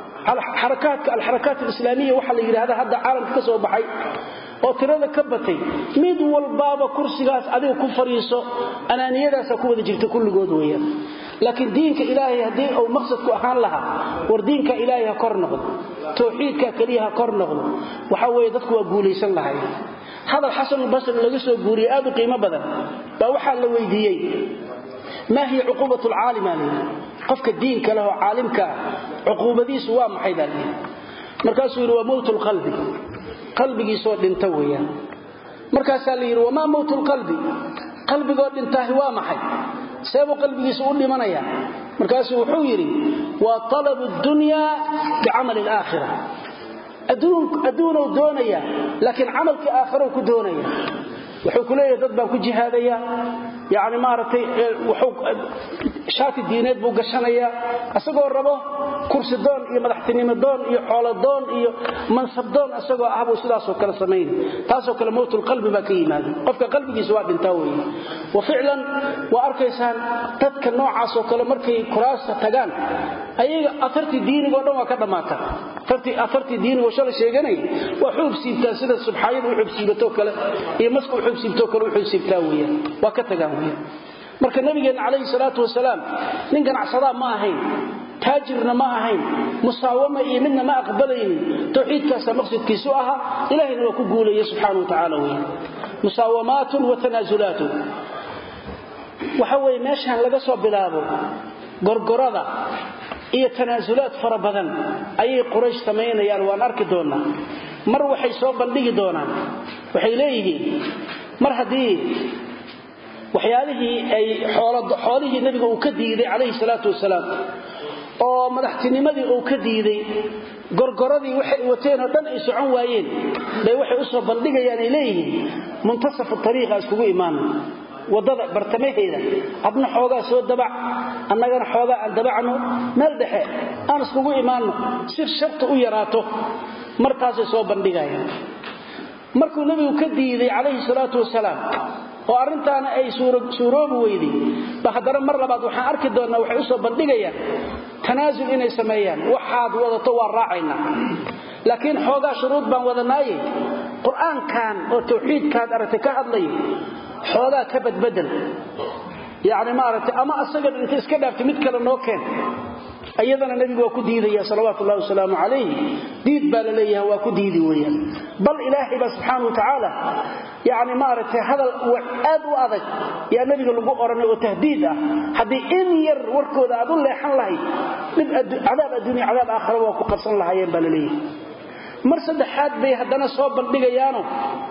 حركات الحركات الإسلامية وحل يراهدا هذا عالم كسو بحي oo tirada ka batay mid walbaaba kursigaas adiga ku fariiso anaaniyadaas ku wada jirta kulligood weeyaan laakiin diinka ilaahay hadii uu maqsad ku ahaan laha war diinka ilaahay ha kor noqdo tawxiidka kaliya ha kor noqdo waxa weeye dadku waa guuleysan lahaayeen hada xasan basri laga soo guuriyay aad u qiimo badan ba waxa la weydiiyay ma hi uqubatu al-aalim alayhi qofka diinka lahu caalimka uqubadiisu waa maxay dalay markaas uu waa mawtul qalbi qalbigiisu dhinta weeyaan markaas la yiri wama mawtul qalbi qalbigo dhintahay waa maxay sabab qalbigiisu u dhimanaya markaas wuxuu yiri wa talabu ad-dunya bi'amal al-akhirah adun adun doonaya laakiin amalka aakhiro ku doonaya wuxuu ku leeyahay dad baan ku jihaadaya yaani maaratay wuxuu shaati diineed buu gashanaya asagoo rabo kursi doon iyo madaxtinimo doon iyo xoolo doon iyo mansab doon asagoo ahbu sidaas oo kala sameeyay taas oo kala mawtul qalbi ba ka yimaado qofka qalbigiisa waa dhintaa weey wa ficlan wa arkaysan dadka noocaas oo kala markay kuraasta tagaan ayaga afarti diiniga oo dhan waa ka dhamaata afarti afarti diiniga oo shalay sheeganay waa xuub siibtaa sida subxaayadu u xuub siibato kale iyo masku xuub siibto kale u xuub siibtaa weey waa ka tagaan weey marka nabigeena kaleey salaatu wasalaam nin ganacsada ma ahayn taajirna ma ahayn musaawama iyo midna ma aqbalaynin tawxiidkaas maqsadkiisu aha ilaahayna waa ku guuleeyay subhanahu wa ta'ala weey musaawamatun wa tanaazulatun waxa weey meeshan laga soo bilaabo gorgorada iyo tanaazulaad fara badan ayay quraysh sameeyeen waan arki doonaa mar waxay soo bandhigi doonaan waxay leeyihiin mar hadii waxyaalihii ay xoolihii nabiga uu ka diiday calayhi salaatu wasalaam oo madaxtinimadii uu ka diiday gorgoradii waxay wateen oo dhan ay socon waayeen bay waxay u soo bandhigayaan ay leeyihiin muntasaf tariiqa iskugu iimaan wadada bartamaheeda adna xoogaa soo dabac annagana xoogaa aan dabacno meel dhexe aan iskugu iimaano si sharta u yaraato markaasay soo bandhigayaan markuu nabigu ka diiday calayhi salaatu wasalaam oo arintaana ay suuroobi weyday ba hadana mar labaad waxaan arki doonaa waxay u soo bandhigayaan tanaasul inay sameeyaan waxaad wadato waa raacayna laakiin xoogaa shuruud baan wadanaaye quraankan oo tawxiidkaad aragtay ka hadlay xoogaa ka badbadal yaani ma aragtay ama asaga inta iska dhaaftay mid kale noo keen ayadana nabigu waa ku diidaya salawaatu allah wasalaamu alayhi diid baa la leeyahay waa ku diidi weeyaan bal ilaahi subhanahu wa ta'ala yaani ma aragtay hadal aad u adag yaa nabiga lagu oranay oo tahdiid ah hadii in yar warkooda aad u leexan lahayd mid cadaab adduunyo cadaab aakhira waa ku qabsan lahaayeen baa la leeyahay mar saddexaad bay hadana soo bandhigayaano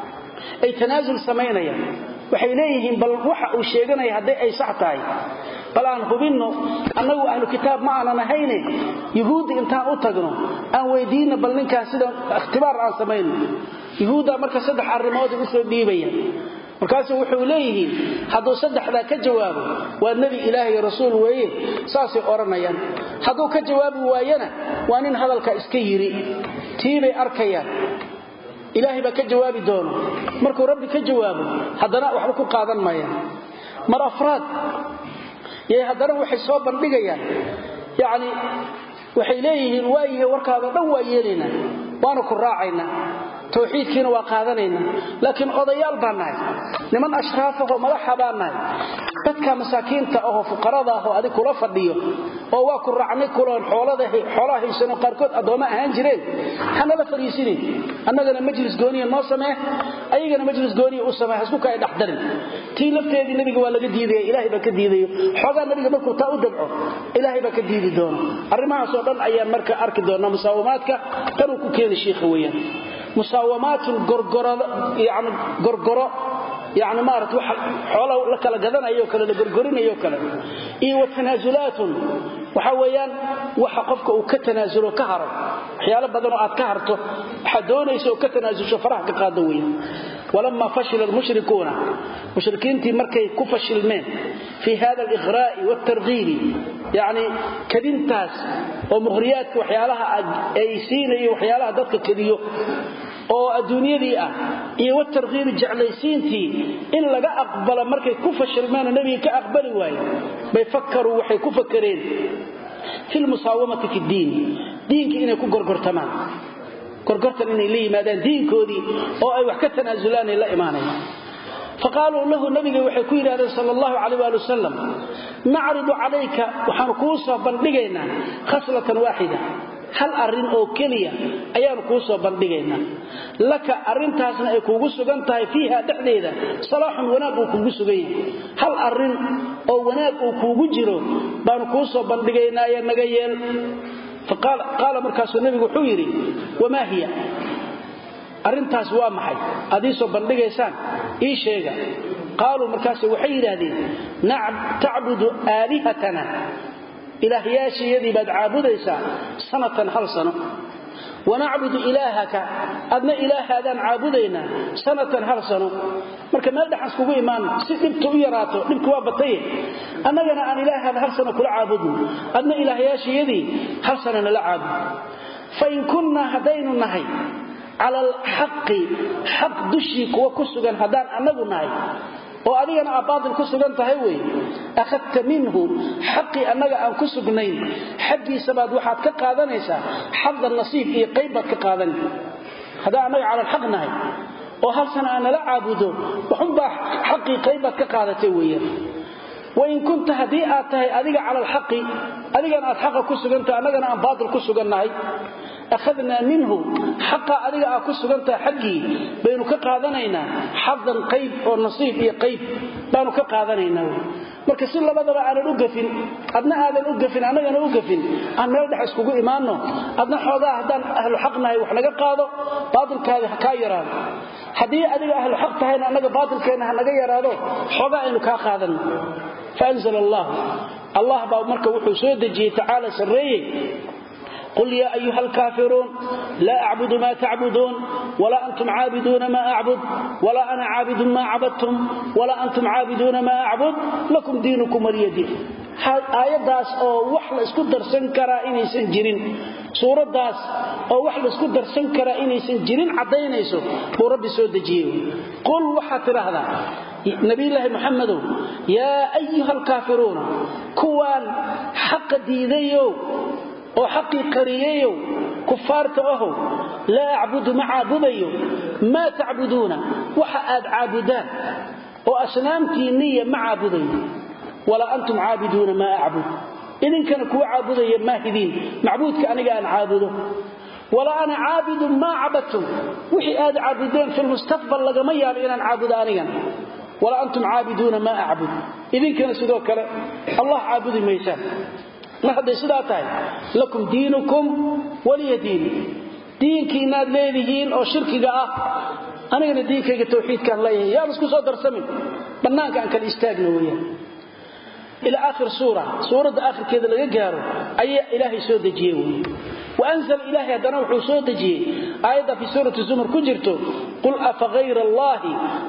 ay tanaasul sameynayaan waxay leeyihiin bal waxa uu sheeganay haday ay sax tahay bal aan hubinno annagu ahlu kitaab ma aanan ahayne yahuudi intaan u tagno aan weydiino bal ninka sida ikhtibaar aan sameeyno yahuuda marka saddex arrimood u soo dhiibayaan markaas wuxuu leeyahay haduu saddexda ka jawaabo waa nabi ilaahay rasuul weeye saasay oranayaan haduu ka jawaabi waayana waa nin hadalka iska yiri tiibay arkayaan ilaahay ba ka jawaabi doono markuu rabbi ka jawaabo hadana waxba ku qaadan maayaan mar afraad yey hadana waxay soo bandhigayaan yaani waxay leeyihiin waaye warkaada dhan waa yeelina waana ku raacayna tawxiidkiina waa qaadanayna laakiin odayaal baan nahay niman ashraaf ah oo madax baan nahay dadka masaakiinta ah oo fuqarada ah oo adig kula fadhiyo oo waa ku raacnay kulan xoolada xoolaha haysan qaarkood adooma ahaan jireen hanala fariisinay annagana majlis gooniyo noo samee ayagana majlis gooniyo u samee isku kay dhaxdarin tii lafteedii nabiga waa laga diiday ilaahay ba ka diiday xogaa nabiga markuu taa u dabco ilaahay ba ka diidi doono arrimahaas oo dhan ayaan marka arki doonaa musaawamaadka tan ku keenay sheekh weeyaan مساومات غرغره يعني غرغره يعني ما رت xoolo la kala gadanayo kala la gurgurinayo kala iyo tanaazulat waxa weeyaan waxa qofka uu ka tanaasulo ka haro waxyaalo badan oo aad ka harto waxa doonayso ka tanaasusho faraha ka qaado weeyaan ولما فشل المشركون مشركينتي markay ku fashilmeen في هذا الاغراء والترغيب يعني kadintaas oo muqriyaadka waxyaalaha ay siinayo waxyaalaha dadka kadiyo oo adduunyadii ah iyo watarqiib jeclaysiintii in laga aqbalo markay ku fashilmeen nabiga ka aqbali waayay bay fakaru waxay ku fakareen fil musaawamati fi diin diinki inay ku gorgortamaan gorgortan inay leeyimaadaan diinkoodii oo ay wax ka tanaasulaan la iimaanayaan فقالوا له النبي وحي ku yiraahday sallallahu alayhi wa sallam na'ridu alayka waxaan ku soo bandhigaynaa khaslatan waahida hal arin oo kaliya ayaan ku soo bandhigaynaa laka arintaasna ay kuugu sugan tahay fiiha dhaxdeeda salaaxun wanaag uu kuugu sugan yahay hal arin oo wanaag uu kuugu jiro baan ku soo bandhigaynaa ya naga yeel faqala qala markaas nabigu wuxuu yiri wama hiya arintaas waa maxay adii soo bandhigaysaan ii sheega qaalu markaas waxay yiraahdeen na'am ta'budu alihatana ilaahiyashiyadii baad caabudaysa sanatan hal sano ونعبد إلهك أدنى إله هذا عابدينا سنة هل سنة marka meel dhaxas kugu iimaan si dibtu u yaraato dibku waa batay annagana aan ilaah hada hal sano kula caabudno adna ilaahiyashiyadii hal sano la caabud fa in kunna hadaynu nahay ala al-haqq haqq dushi kuwa ku sugan hadaan annagu nahay oo adigana abaadil ku sugan tahay way akhadta minhu haqqi annaga aan ku sugnayn xaqiisa baad waxaad ka qaadanaysaa xad nasiib iyo qaybad ka qaadan hada annaga ala al-haqq nahay oo hal sana aan la caabudo waxun baa haqqi qaybad ka qaadatay weeyaan وإن كنت هديئة adiga ala al-haqq adigana aad xaq ku sugantahay annagana aan baadil ku sugannahay akhadna minhu haqa adiga aa ku suganta xaqi baynu ka qaadanayna hadan qayb oo nasiib iyo qayb baanu ka qaadanayna marka si labadaba aan u gafin adna aadan u gafin anagana u gafin aan meel dhex iskugu iimaano adna xoogaa hadaan ahlu xaqnahay wax naga qaado baadilkaada ka yaraado hadii adiga ahlu xaq tahayna anaga baadilkeena naga yaraado xoogaa aynu ka qaadano فأنزل الله الله با marka wuxuu soo dajiyay ta'ala sareeyay قل يا أيها الكافرون لا أعبد ما تعبدون ولا أنتم عابدون ما أعبد ولا أنا عابد ما عبدتم ولا أنتم عابدون ما أعبد لكم دينكم ولي دين آياداس oo wax la isku darsan kara inaysan jirin suuradaas oo wax la isku darsan kara inaysan jirin cadeynayso buu rabbi soo dajiyay qul waxa tiraahdaa nabi ilaahi maxamed ya ayyuha alkaafiruun kuwan xaq diidayo oo xaqi qariyayo kufaarta ah la a'budu ma'abudayo ma ta'buduna waxa aad caabudaan oo asnaamtiiniya ma'abudayo wala antum caabiduna ma a'bud idin kana ku caabudayo ma hidin macbuudka aniga aan caabudo wala ana caabidu ma abadtum wixii aad caabudeen fil mustaqbal laga ma yaal inaan caabudo aniga wala antum caabiduna ma a'bud idin kana sidoo kale allah caabudi meeshan ma haday sidaa tahay lakum diinukum waliya diin diinkiina leedihiin oo shirkiga ah anigana diinkayga tawxiidkan leeyahay yaa isku soo darsamin banaanka aan kala istaagno weeyaan ila aakhir suura suurada aakhirkeeda laga gaaro ayaa ilaahay soo dajiyay وأنزل إلهي هدنا وحسود جي آية في سورة الزمر كجرته قل أفغير الله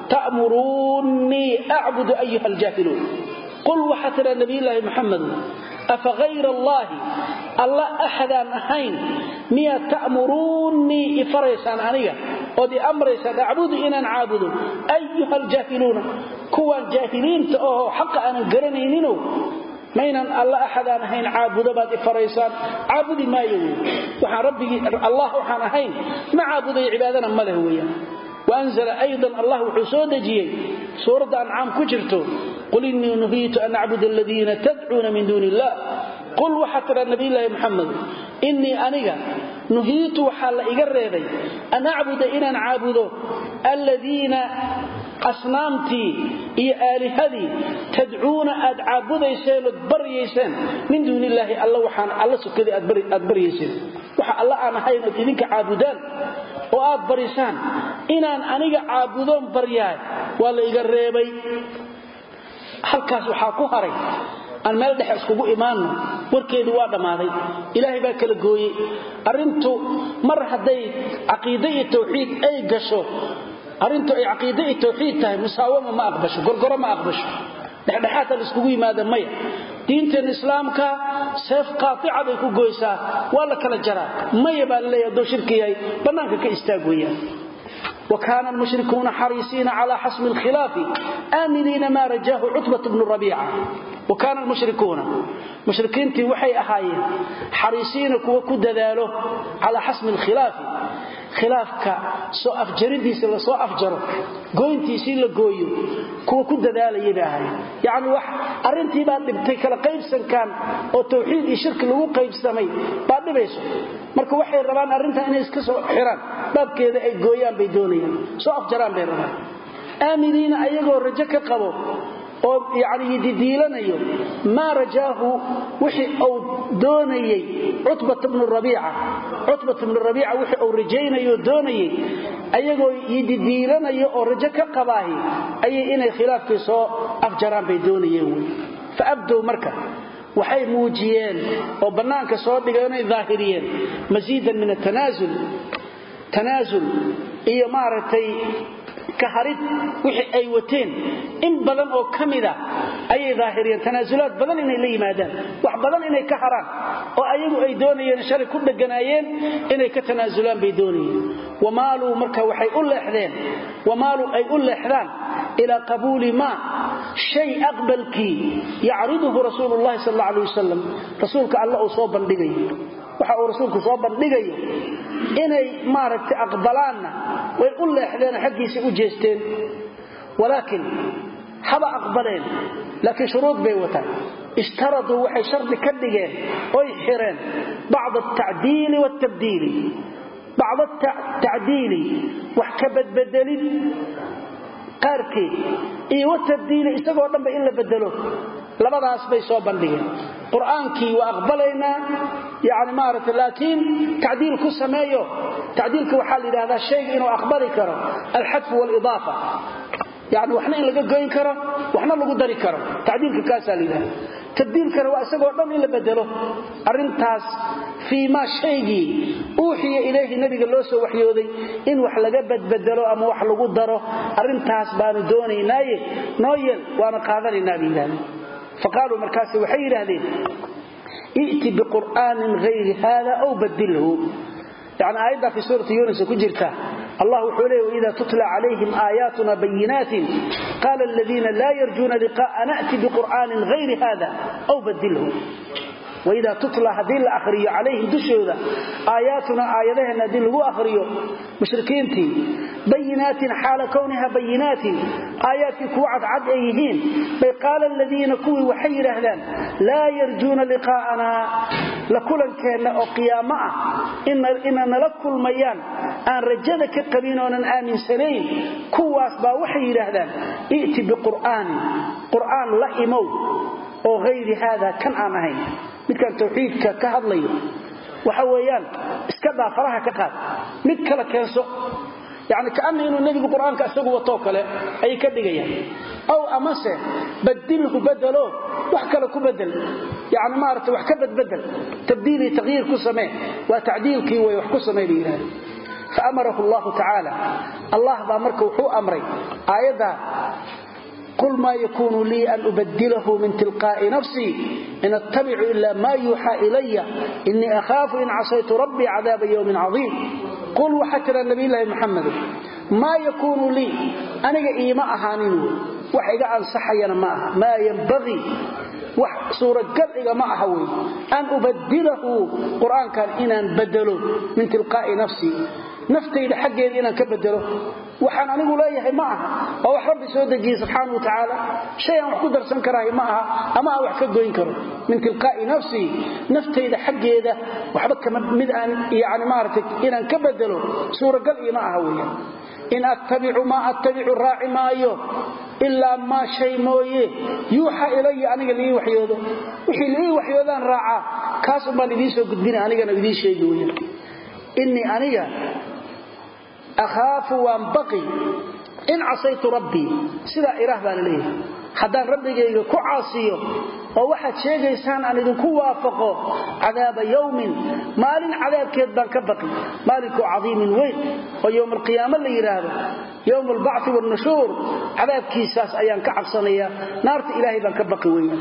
تأمروني أعبد أيها الجاهلون قل وحتر النبي الله محمد أفغير الله الله أحدا أحين ميا تأمروني إفريسان عنيا ودي أمريسان أعبد إنا عابد أيها الجاهلون كوان جاهلين تأوه حق أنا قرنينينو مينان الله أحدا أحين عابد بعد إفريسان عابد ما يوي وحان ربي الله وحان أحين ما عابد عبادنا ملهويا وأنزل أيضا الله حسود جي سورة أنعام كجرته قل إني نهيت أن أعبد الذين تدعون من دون الله قل وحتر النبي الله محمد إني أنيقا نهيت وحال إقريبي أن أعبد إنا عابده الذين أصنامتي إيا آلهدي تدعون أدعابديسين وتبريسين من دون الله الله وحان الله سكذي أدبريسين وحا الله أنا هاينا إذنك عابدان وآد بريسان إنان أنيقا عابدون برياي ولا إقريبي halkaas waxa ku haray aan meel dhex iskugu iimaano warkeedu waa dhamaaday ilaahay baa kala gooyay arintu mar haday aqeedo iyo tawxiid ay gasho arintu ay aqeedo iyo tawxiid tahay musaawama ma aqbasho gorgoro ma aqbasho dhexdhexaad la iskugu yimaado maya diinta islaamka seef qaati'a bay ku gooysaa waa la kala jaraa maya baa leeyahay doo shirkiyay banaanka ka istaagooyaan وكان المشركون حريصين على حسم الخلاف آمنين ما رجاه عتبة بن ربيعة وكان المشركون مشركين تي وحي أهايين حريصين كوا كدداله على حسم الخلاف خلافك سو أفجردي سلا سو أفجر قوينتي سيلا قويو كوا كدداله يباهاي يعني وح أرنتي بعد بتيك لقيب سن كان أو توحيد شرك لغو قيب سمي بعد بيسو marka waxay rabaan arinta inay iska soo xiraan babkeeda ay gooyaan bay doonayaan soo afjaraan bay rabaan aaminiina ayagoo rajo ka qabo oo yaani didiilanayo ma rajaahu wixii uu doonayay Utbah ibn Rabi'a Utbah ibn Rabi'a wixii uu rajaynayo doonayay ayagoo didiilanayo oo rajo ka qabaahi ayay inay khilaafkii soo afjaraan bay doonayeen fa abdu marka waxay muujiyeen oo banaanka soo dhigeenay zaahiriyeen masiidan min at-tanazul tanazul iyo maaratay ka harid wixii ay wateen in badan oo kamida ayay zaahiriyeen tanazulaad badan inay la yimaadaan wax badan inay ka haraan oo ayagu ay doonayeen shari ku dhaganaayeen inay ka tanaasulaan bay doonayeen wamaalu marka waxay u leexdeen wamaalu ay u leexdaan ila qabuli ma shay aqbalki yaariduhu rasuulullaahi sallallahu alayhi wasallam rasuulka allah oo soo bandhigay waxa uu rasuulku soo bandhigay inay maaragtay aqbalaana way u leexdeen xaqiisa u jeesteen walakin haba aqbaleen laakiin shuruud bay wataan ishtaradu waxay shardi ka dhigeen oo حرين بعض التعديل والتبديل بعض التعديل وحكبت بدلين قاركي إيه والتبديل إستقوا ربا إلا بدلوه labadaas bay soo bandhigeen quraankii waa aqbalayna yaani maarata laakiin ta'diil ku sameeyo ta'diilka waxa la yiraahdaa shay inuu aqbali karo al-hadf wal idafa yaani waxna in laga goyn karo waxna lagu dari karo ta'diilka kaas la yiraahdaa tabdiilkana waa isagoo dhan in la bedelo arintaas fiima shaygi uuxiya ilayhi nabiga loo soo waxyooday in wax laga badbedelo ama wax lagu daro arintaas baan doonaynaaye nooyel waana qaadanaynaa biilaan فقالوا مركاسي وحي يراهدين ائتي بقرآن غير هذا أو بدله يعني آيات في سورة يونس كجرتا الله حوله وإذا تتلى عليهم آياتنا بينات قال الذين لا يرجون لقاء نأتي بقرآن غير هذا أو بدله وإذا تطلع هذه الأخرية عليهم دشوذا آياتنا آياتنا هذه الأخرية مشركين تي بينات حال كونها بينات آيات كوعد عد أيهين بيقال الذين كوي وحير أهلان لا يرجون لقاءنا لكلا كان قيامة إن إننا لكل ميان أن رجلك قبين وأن آمن سنين كواس با وحير أهلان ائتي بقرآن قرآن لا إمو أو غير هذا كان آمهين midkan tawxiidka ka hadlayo waxa weeyaan iska daafaraha ka qaad mid kala keenso yaani kaana inuu nabiga quraanka isagu wato kale ay ka dhigayaan aw amase badilhu badalo wax kale ku badal yaani maarta wax ka badbadal tabdiili tagyiir ku samee wa ta'diilki way wax ku sameeyeen فأمره الله تعالى الله بأمرك وحو أمري آيدا قل ما يكون لي أن أبدله من تلقاء نفسي إن أتبع إلا ما يوحى إلي إني أخاف إن عصيت ربي عذاب يوم عظيم قل وحكر النبي الله محمد ما يكون لي أنا إيماء هانينه وحيقى عن صحينا معه ما ينبغي سورة قلعك معه أن أبدله قرآن كان إنا نبدله من تلقاء نفسي نفتي لحقه إنا كبدله وحان أنه لا يهي معها أو ربي سودجي سبحانه وتعالى شيئا وحكدر سنكره معها أما وحكده ينكره من تلقاء نفسي نفتي لحقه إذا وحبك مدأن يعني مارتك إنا كبدله سورة قلعي معها ويا إن أتبع ما أتبع الراعي ما أيه إلا ما شيء مويه يوحى إلي أنك لي وحيوده وحي لي وحيودان راعا كاسم ما نديسه قدبين أنك نديس شيء دوية إني أنك أخاف وانبقي إن عصيت ربي سيدا إرهبان ليه حدان ربي كعاصيه وواحد شيء يسان أن يدن كوافقه عذاب يوم مال عذاب كيدبان كبقي مالك عظيم وين ويوم القيامة اللي يرهبه يوم البعث والنشور عذاب كيساس أيان كعبصانية نارت إلهي بان كبقي وين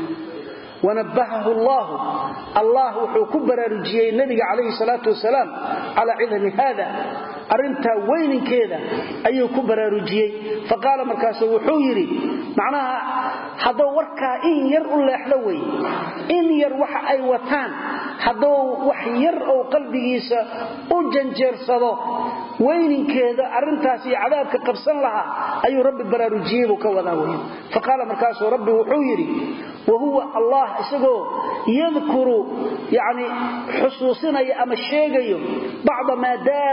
ونبهه الله الله وحكبر رجيه النبي عليه الصلاة والسلام على عظم هذا أرنتا وين كذا أيه كبر رجيه فقال مركاسه وحويري معناها حدو وركا إن يرء الله حلوي إن يروح أي وطان حدو وحير أو قلبي يسا وجنجر صدو وين كذا أرنتا سي عذابك قبصا لها أي رب برا رجيه وكوذا وين فقال مركاسه ربي وحويري وهو الله اسقو يذكر يعني حصوصنا أما الشيء بعض ما دار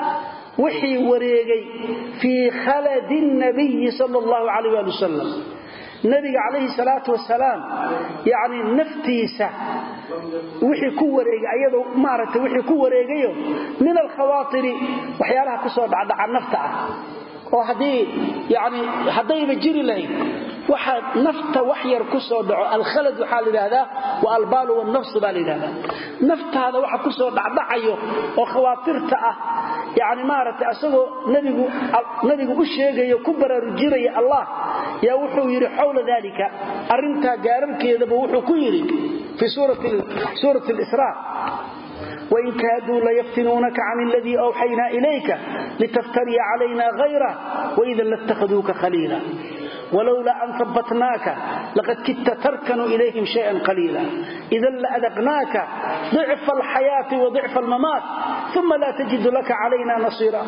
وحي وريغي في خلد النبي صلى الله عليه وسلم النبي عليه الصلاة والسلام يعني نفتيسة وحي كوريغي أيضا مارت وحي كوريغي من الخواطر وحيالها كسور بعد عن نفتعه وهدي يعني هدي بجري لهي واحد نفط وحير كسو دعو الخلد وحال هذا والبال والنفس بال هذا نفط هذا واحد كسو دعدعيو وخواطرته يعني مارت اسغو نبي نبي u sheegayo ku baraarujinaya Allah ya wuxuu yiri xawla dalika arinta gaararkeedaba wuxuu ku yiri fi surati surati al-isra وإن كادوا ليفتنونك عن الذي أوحينا إليك لتفتري علينا غيره وإذا لاتخذوك خليلا ولولا أن ثبتناك لقد كدت تركن إليهم شيئا قليلا إذا لأذقناك ضعف الحياة وضعف الممات ثم لا تجد لك علينا نصيرا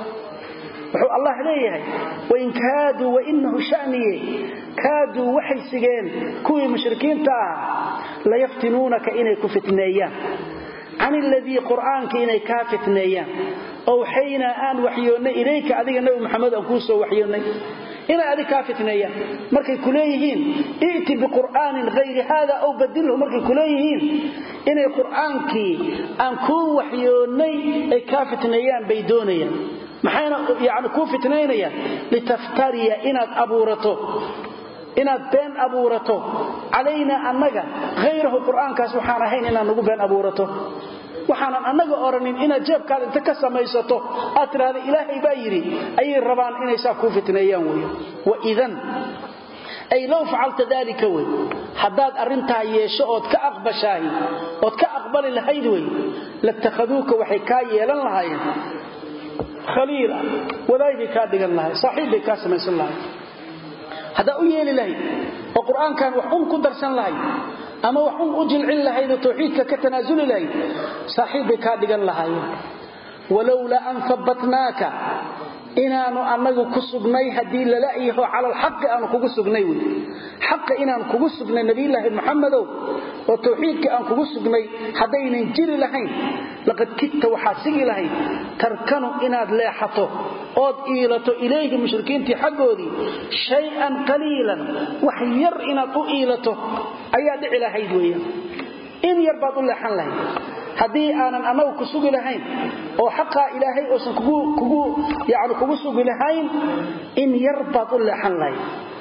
الله ليه وإن كادوا وإنه شأني كادوا وحي سجين كوي مشركين تا ليفتنونك إنك فتنيان عن الذي قرآنك إني كافتنيا أوحينا آن وحيونا إليك أذيك النبي محمد أنكوسه وحيونا إنا أذي كافتنيا مركي كليهين ائت بقرآن غير هذا أو بدله مركي كليهين إني قرآنك أنكو وحيونا أي كافتنيا بيدونيا محينا يعني كوفتنيا لتفتري إنك أبورته inaad been abuurato علينا annaga غيره quraanka kaas waxaan ahayn inaan nagu been abuurato waxaan annaga oranin ina jeebkaada inta ka samaysato aad tiraahdo ilaahay baa yiri ay rabaan inay saa ku fitneeyaan weeyo wa idan ay law facalta dalika way hadaad arinta yeesho ood ka aqbashaahi ood ka aqbali lahayd way la takhaduuka waxay ka yeelan lahaayeen khaliila wadaaybi ka dhigan lahaay saaxiibay ka samaysan lahaay هذا أيين لهي وقرآن كان وحن قدر سن لهي أما وحن أجل عن لهي توحيدك كتنازل لهي صاحبك كادقا لهي ولولا أن ثبتناك إنانو أنك كسبني هدي للأيه على الحق أنك كسبني حق إنان كسبني نبي الله محمد وتوحيدك أنك كسبني حدين جري لهي لقد كدت وحاسي لهي تركنوا إناد لاحته أود إيلته إليه مشركين تحقودي شيئا قليلا وحير إناد إيلته أياد إلى هيدوية إن يربط الله حن لهي haddii aanan anagu ku sugi lahayn oo xaqa ilaahay oo san kugu kugu yaani kugu sugi lahayn in yarbaad u leexan lahayn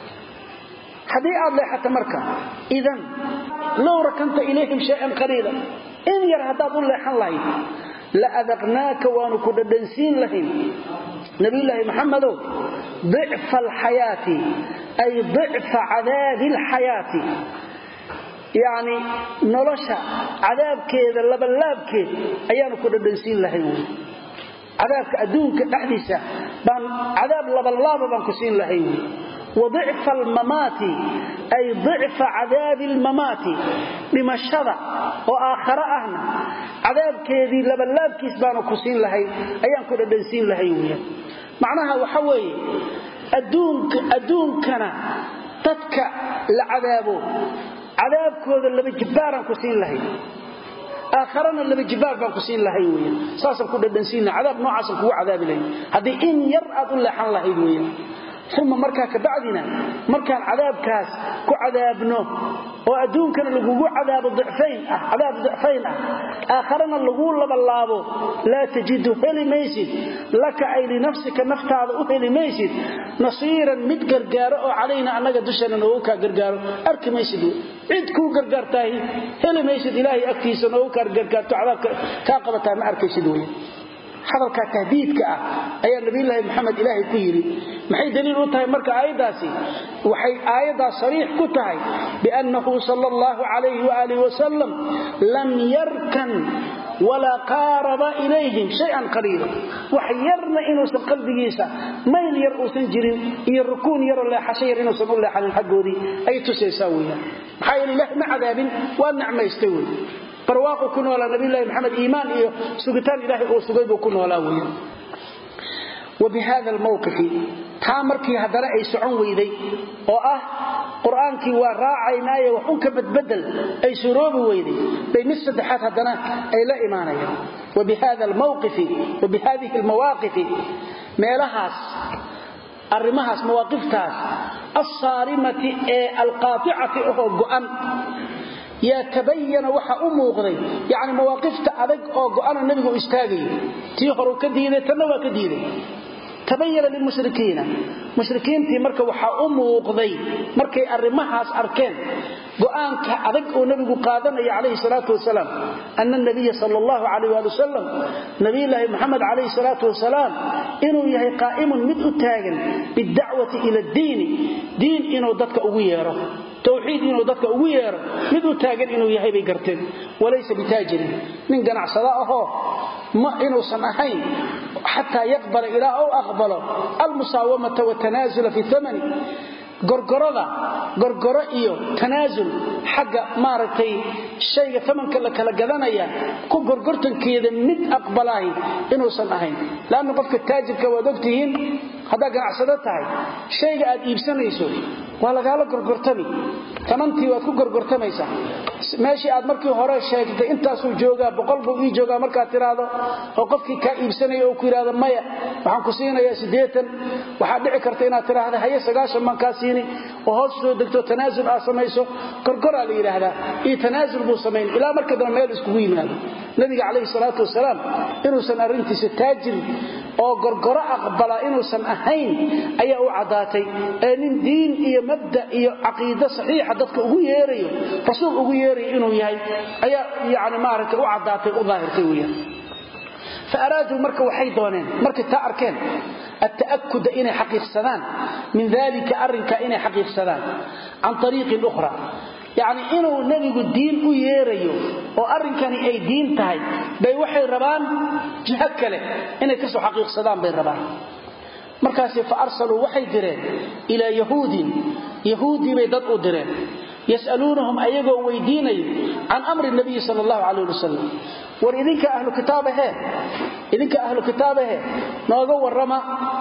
haddii aad leexato marka idan law rakanta ilayhim shay'an qalila in yar hadaad u leexan lahayn la adaqnaaka wa nu kudadansiin lahayn nabi ilaahi maxamedo ضعف الحياه ay ضعف عذاب الحياه يعني نولشا عذابكيدا لبلابكيد ayaanu ku dhadhansiin lahayn عذابك adduunka dhaxdiisa baan عذاب labalaaba baan ku siin lahayn وضعف الممات أي ضعف عذاب الممات لمشهد وآخر أهنا عذاب كذي لبلاب كيسبان وكسين لهي أيام كنا دنسين لهي معناها وحوي أدونك أدونكنا تتكع لعذابه عذاب كذا اللي بجبارا كسين لهي آخرنا اللي بجبار بان كسين لهي ساسا كنا دنسين عذاب نوع عسل هو عذاب لهي هذه إن يرأى الله حن لهي ثم مركا كبعدنا مركا عذاب كاس كعذابنا وأدون كان لقوه عذاب ضعفين عذاب ضعفين آخرنا اللقول لباللابو لا تجد هلي ميسد لك أي لنفسك نفتع هلي ميسد نصيرا متقرقارو علينا أنك دشنا نوكا قرقارو أرك ميسد عدكو قرقارتاهي هلي ميسد إلهي أكتيس نوكا قرقارتو عذاب كاقبتها ما أرك يسدوه hadalka tahdiidka ah ayaa nabi ilaahi maxamed ilaahi ku yiri maxay daliil u tahay marka aayadaasi waxay aayada sariix ku tahay biannahu sallallahu alayhi wa alihi wa sallam lam yarkan wala qaraba ilayhim shay'an qalila waxyarna inuu san qalbigiisa mayl yar oo san jirin iyo rukuun yar oo la xashayr inuu san u leexan xagoodi ay tusaysaa weeyaan maxay ilaahi ma cadaabin waa nacmaystay barwaaqo ku noolaa nabi ilaahi maxamed iimaan iyo sugitaan ilaahi oo sugay buu ku noolaa weeyaan وبهذا الموقف تامركي هدنا اي سعون ويدي oo ah quraanki waa raacaynaaye wuxuu ka badbadal ay suroobi weyday bay misadxaad hadana ay la iimaanayaan وبهذا الموقف وبهذه المواقف meelahaas arimahaas mawaaqiftaas as-saarimati al-qaati'ati oo go'an يتبين وحا أموغضي يعني مواقفت أدق أو قوانا النبي استاغي تيخروا كديدة تنوى كديدة تبين للمشركين مشركين تي مركا وحا أموغضي مركا الرمحاس أركان قوان كأدق أو نبي قادنا عليه الصلاة والسلام أن النبي صلى الله عليه وسلم نبي الله محمد عليه الصلاة والسلام إنه يهي قائم مدء تاغن بالدعوة إلى الدين دين إنه ضدك أغيره توحيد إنه ضدك أغيره مدء تاغن إنه يهي بيقرتين وليس بتاجر من قناع صلاحه ما إنه سمحين حتى يقبل إلى أو أقبل المساومة والتنازل في ثمن غرغرada غرغره iyo tanaasul xaga maartay shayga famanka la kala gadanaya ku gorgortankeeda mid aqbalay inuu san ahayn laana qofka taajirka waa ogtihiin hada ganacsado tahay shayga aad iibsanayso waa laga la gorgortami tamantii waad ku gorgortamaysaa meeshii aad markii hore sheegtay intaasuu joogaa boqol buu ii joogaa markaad tiraahdo oo qofkii ka iibsanaya oo ku yiraahdo maya waxaan ku siinayaa siddeetan waxa dhici karta inaad tiraahdo haye sagaashan man ka siini oo hoos soo degto tanaasul aad samayso gorgora la yiraahdaa ee tanaasul buu sameyn ilaa markii dambe meel isku yimaado nabiga kaleey salaatu wasalaam inuu san arintiisa taajir oo gorgora aqbala inuu san ahayn ayaa u cadaatay ee nin diin iyo mabda iyo aqeedo saxiix dadka ugu yeerayo rasuul ugu yeerayo inuu yahay ayaa yaani maaragtay u cadaatay u daahirtay weeyaan فأرادوا مركا وحي دونين مركا تأركين التأكد إني حقيق سنان من ذلك أرنك إني حقيق سنان عن طريق أخرى يعني إنه نبي الدين ويريو وأرنكني أي دين تهي بي وحي ربان جهك له إني كسو حقيق سنان بي ربان مركاسي فأرسلوا وحي درين إلى يهود يهودي بيدد درين يسألونهم أيقوا ويديني عن أمر النبي صلى الله عليه وسلم وإذنك أهل كتابه إذنك أهل كتابه نوغو الرمى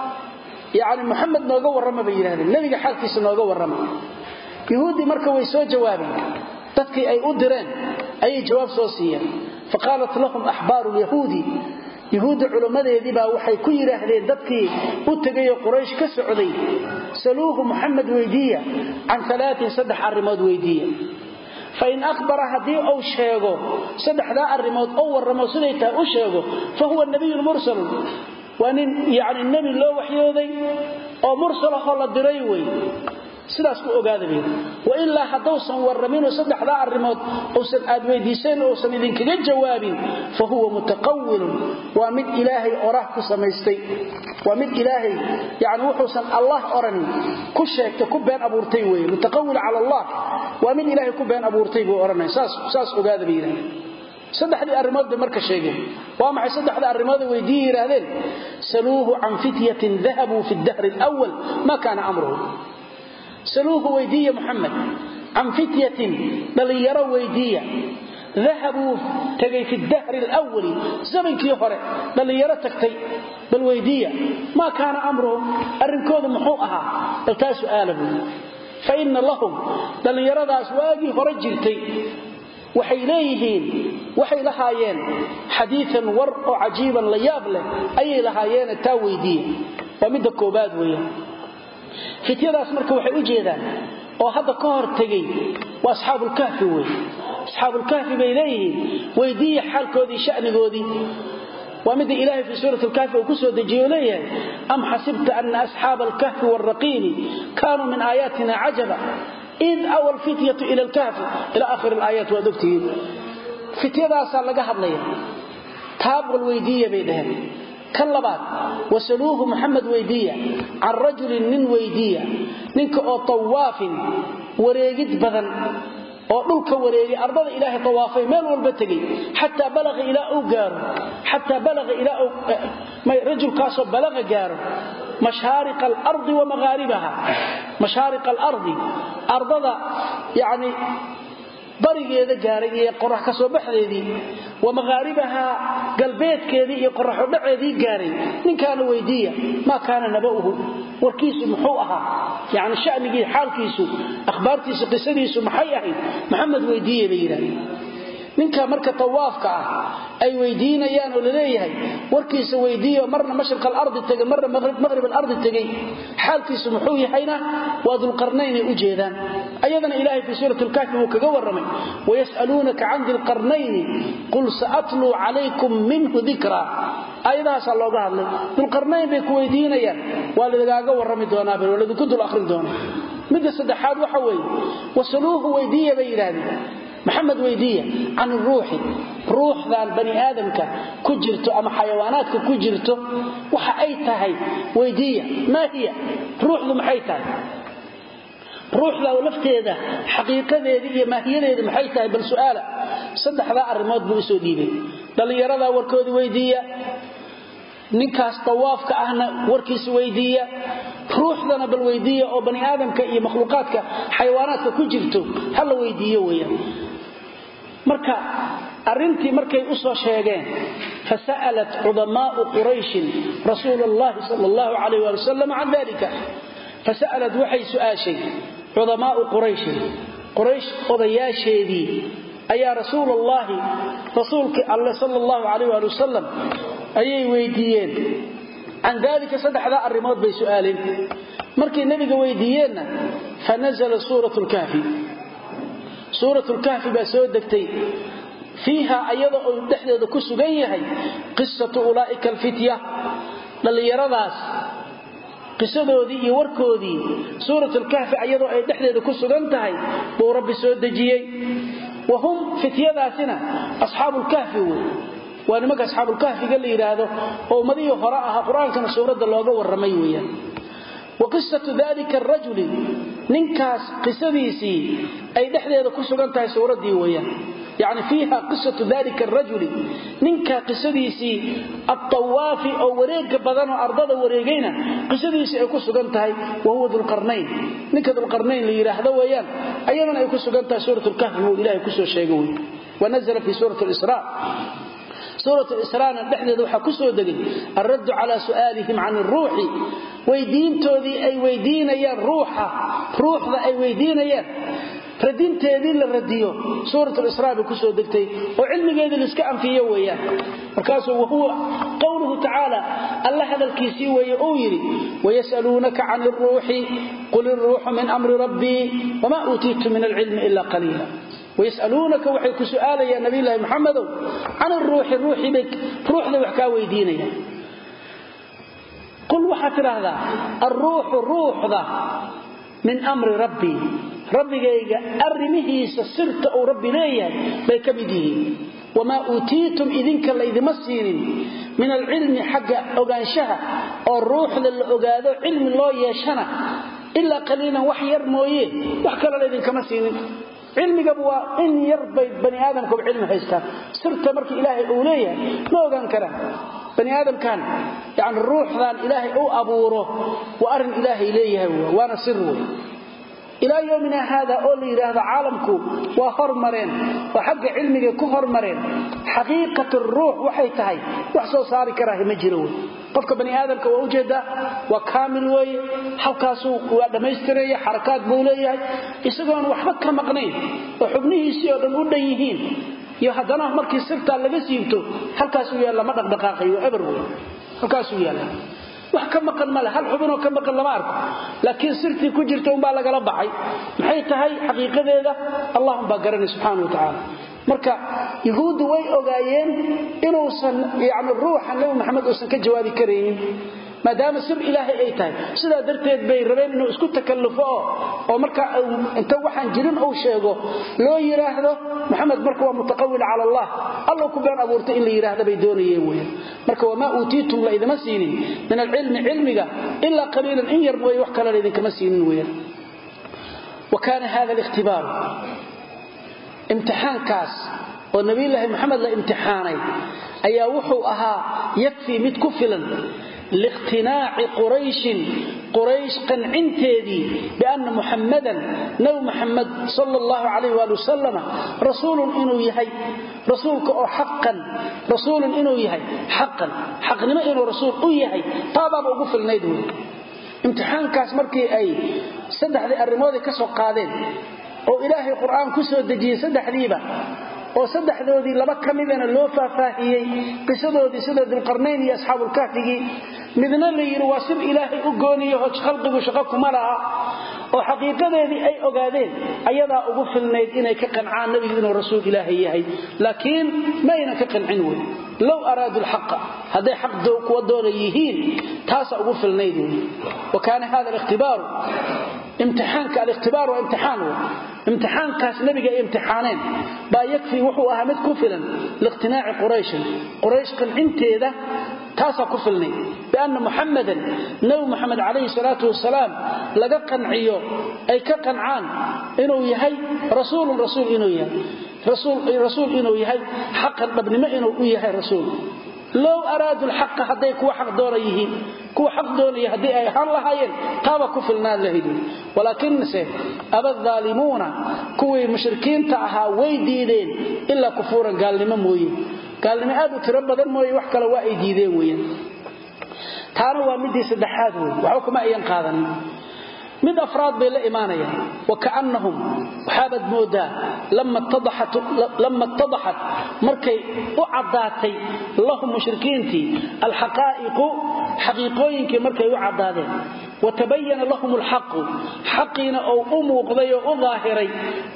يعني محمد نوغو الرمى بينهن النبي حالكيس نوغو الرمى يهودي مركوا يسوى جوابي تدكي أي أدرين أي جواب سوسيا فقالت لهم أحبار اليهودي يهود علماء يدبا وحي كل أهلين ددكي أتقي قريش كسعودي سألوه محمد ويدية عن ثلاث صدح الرماد ويدية فإن أخبر هدي أو شيغو صدح ذا الرماد أو الرماد سليتا أو شيغو فهو النبي المرسل وأن يعني النبي الله وحيوذي أو مرسل خلا الدريوي sidaas ku ogaadabay wa illa hadawsan warramino saddex la arimood oo sad aad weydiiseen oo san idin kaga jawaabin fa huwa mutaqawwil wa mid ilaahi orah ku samaystay wa mid ilaahi yaani wuxuu san allah oran ku sheegtay ku been abuurtay weey mutaqawwil ala allah wa mid ilaahi ku been abuurtay buu oranay saas saas ogaadabay saddexdii arimood marka sheegay waa maxay saddexda arimood weydii yiraahdeen saluhu an fityatin dhahabu fi ad-dahr al-awwal ma kana amruhu سلوه ويدية محمد عن فتية بل يروا ويدية ذهبوا تجي في الدهر الأول زمن كيهرة بل يرى تكتي بالويدية ما كان أمرهم الرنكود محوقها بل تاسوا آلهم فإن لهم بل يرى ذا أسواقي فرجلتي وحيليهين وحي لهايين حديثا ورق عجيبا لياب له أي لهايين التاويدية ومدى كوباد وياه فتيadaas marka waxay u jeedaan oo hadda ka hor tagay waa asxaabul kahfi way asxaabul kahfi bay leeyihiin weydiye xalkoodii shanigoodii waa mid ilaahay fi suuratul kahfi uu ku soo dejiyo leeyahay am hasibta anna asxaabul kahfi war raqim kaanu min ayatina ajaba id awal fityatu ila al kahfi ila akhir al ayat wa dubtiin فتيadaas laga hadlaya taabul weydiye bay dhahay كلبات وسلوه محمد ويدية عن رجل من ويدية منك أو طواف وريقد بذن أو نلك وريقي أرض إله طوافي مال والبتقي حتى بلغ إلى أوقار حتى بلغ إلى أو... رجل كاسب بلغ قار مشارق الأرض ومغاربها مشارق الأرض أرض يعني barigeeda gaaray ee qorax ka soo baxdeedii wa magaaribaha galbeedkeedii iyo qorax u dhaceedii gaaray ninkaan weydiiya ma kaana nabahu warkiisu muxuu ahaa yaani sha'nigii xaalkiisu akhbaartiisu qisadiisu maxay ahayd maxamed weydiiye bayiraan ninka marka tawaafka ah ay weydiinayaan oo leeyahay warkiisa weydiiyo marna mashriq al-ard tagay marna maghrib al-ard tagay xaalkiisu muxuu yahayna waa dul qarnayn u jeedaan ayadana ilaahay fi suuratul kahfi uu kaga waramay wayasalunaka 'an dil qarnayn qul sa'atlu 'alaykum minhu dhikra ayadaas looga hadlay dul qarnayn bay ku weydiinayaan waa lagaaga warami doonaa bal wala ku dul akhrin doonaa mid saddexaad waxa weey wasaluhu weydiiye bay yiraahdeen محمد ويدية عن الروح روح ذا البني آدمك كجرته أما حيواناتك كجرته وحأيتها ويدية ما هي روح ذا محيتها روح ذا ولفتها ذا حقيقة ذا ما هي ذا محيتها بل سؤالة صدح ذا الرماد بوسو ديبي بل يرى ذا وركود ويدية ninkaas tawaafka ahna warkiisa weydiiya ruuxdana bal weydiiya oo bani aadamka iyo makhluuqaadka xayawaanaadka ku jirto hal weydiiyo weeyaan marka arintii markay u soo sheegeen fasalat udamaa quraish rasuulullaahi sallallahu alayhi wa sallam an dalika fasalat waxay su'aashay udamaa quraish quraysh odayaasheedii ayaa rasuulullaahi rasuulka allah sallallahu alayhi wa sallam ayay weydiiyeen an dalika sadexda arimood bay su'aaleen markii nabiga weydiiyeenna fanazala suuratul kahfi suuratul kahfi baa soo degtay fiiha ayada oo dhexdeeda ku sugan yahay qissatu ulaa'ika alfitya dhalinyaradaas qisadoodii iyo warkoodii suuratul kahfi ayada ay dhexdeeda ku sugan tahay buu rabbi soo dejiyay wahum fityadaasina ashaabul kahfi waa nimanka ashaabul kahfi gal yiraahdo oo madii hore ah quraanka suurada looga waramay weeyaan وقصة ذلك الرجل ننكاس قصديسي أي دحديد كسغنتها سورة ديوية يعني فيها قصة ذلك الرجل ننكا قصديسي الطواف أو وريق بدن أرضاد وريقين قصديسي أي كسغنتها وهو ذو القرنين ننكا ذو القرنين ليراه دويان أيضا أي كسغنتها سورة الكهف وإلهي كسو الشيقوي ونزل في سورة الإسراء سورة الإسراء الدحديد وحا كسو دقي الرد على سؤالهم عن الروح ويدينتودي أي ويدينيان روحا روح ذا أي ويدينيان ردينتودي للرديو سورة الإسراء بكسو دقتي وعلم قيد الإسكاء في يويان وكاسو وهو قوله تعالى الله هذا الكيسي ويؤيري ويسألونك عن الروح قل الروح من أمر ربي وما أوتيت من العلم إلا قليلا ويسألونك وحيك سؤال يا نبي الله محمد عن الروح الروح بك روح ذا وحكا ويدينيان قل وحتر هذا الروح الروح ذا من أمر ربي ربي جايجا أرمه سسرت أو ربي ليه بيكبديه وما أوتيتم إذنك اللي إذ مسين من العلم حق أغانشها الروح للأغاذو علم الله يشنا إلا قليلا وحير مويه وحكرا لإذنك مسين علمي قبوا إن يربي بني آدم كب علم حيستا سرت مرك إلهي أوليه ما أغان كرا بني آدم كان يعني الروح ذان إلهي أو أبوره وأرن إلهي إليه هو وانا سره إلى يومنا هذا أولي هذا عالمكم وهرمرين وحق علمي كهرمرين حقيقة الروح وحيتهي وحسو صاري كراه مجروه قفك بني آدم كوجد وكامل وي حلقاسو ودميسترية حركات بولية يساقون وحبك مقنين وحبنيه سيادة وديهين يهدنا مركي سرطة لغسيبتو حلقاسو يالا مدق دقاقي وعبروا حلقاسو يالا wax ka maqan mala hal xubinoo ka maqan lama arko laakiin sirtii ku jirta un baa laga la baxay maxay tahay xaqiiqadeeda allah baa garanay subhanahu wa ta'ala marka yahuudu way ogaayeen inuu san yaani ruuxa nabi maxamed oo san ka jawaabi kareen maadaama sir ilaahay ay tahay sida darteed bay rabeen inuu isku takallufo oo marka inta waxaan jirin oo sheego loo yiraahdo maxamed marka waa mutaqawwil ala allah allah ku baan abuurtay in la yiraahdo bay doonayeen weeyaan marka wama uutiitum la idama siinin min al-ilmi ilmiga illa qalilan in yar way wax kale la idinka ma siinin weeyaan وكان هذا الاختبار امتحان كاس والنبي الله محمد لا امتحاني ايا وحو اها يكفي مد كفلا لاقتناع قريش قريش قنعنتيدي بأن محمدا نو محمد صلى الله عليه وآله وسلم رسول إنو يهي رسولك أو حقا رسول إنو يهي حقا حق نما إنو رسول أو يهي طابا بوقف النيدوي امتحان كاس مركي أي سدح ذي الرموذي كسو قادين أو إلهي القرآن كسو الدجي سدح ذيبا oo saddexdoodii laba kamidana loo faahfaahiyay qisadoodii sida Dulqarnayn iyo asxaabul kahfigi midna la yiri waa sir ilaahay u gooniyo hoj khalqigu shaqo kuma laha oo xaqiiqadeedii ay ogaadeen ayada ugu filnayd inay ka qancaan nabiga inuu rasuul ilaahay yahay laakiin ma ayna ka qancin way law araadu alhaq haday xaq doo ku doonayeen taasa ugu filnayd وكان هذا الاختبار امتحانك الاختبار وامتحان امتحان كاس نبيك امتحانين با يكفي وحو اهمد كفلا لاقتناع قريش قريش قل انتيده تاسا كفلني بأن محمدا نو محمد عليه الصلاة والسلام لقى قنعيو أي كقنعان إنه يهي رسول رسول إنه يهي رسول, رسول إنه يهي حقا ابن ما إنه يهي رسول لو أرادوا الحق هدي كوا حق دوريه كوا حق دوريه هدي أي حال لهاين تابا كفلنا لهدي ولكن سي أبا الظالمون كوي مشركين تعها ويديدين إلا كفورا قال لما موي قال لما أدو تربضا موي وحكا لوائي ديدين وين تانوا مدي سدحات وحكما أيان قادن مد أفراد بلا إيمانيا وكأنهم وحابت مودا لما اتضحت لما اتضحت مركي وعداتي اللهم مشركينتي الحقائق حقيقوينك مركي وعدادين وتبين لهم الحق حقنا أو أموقضي أو ظاهري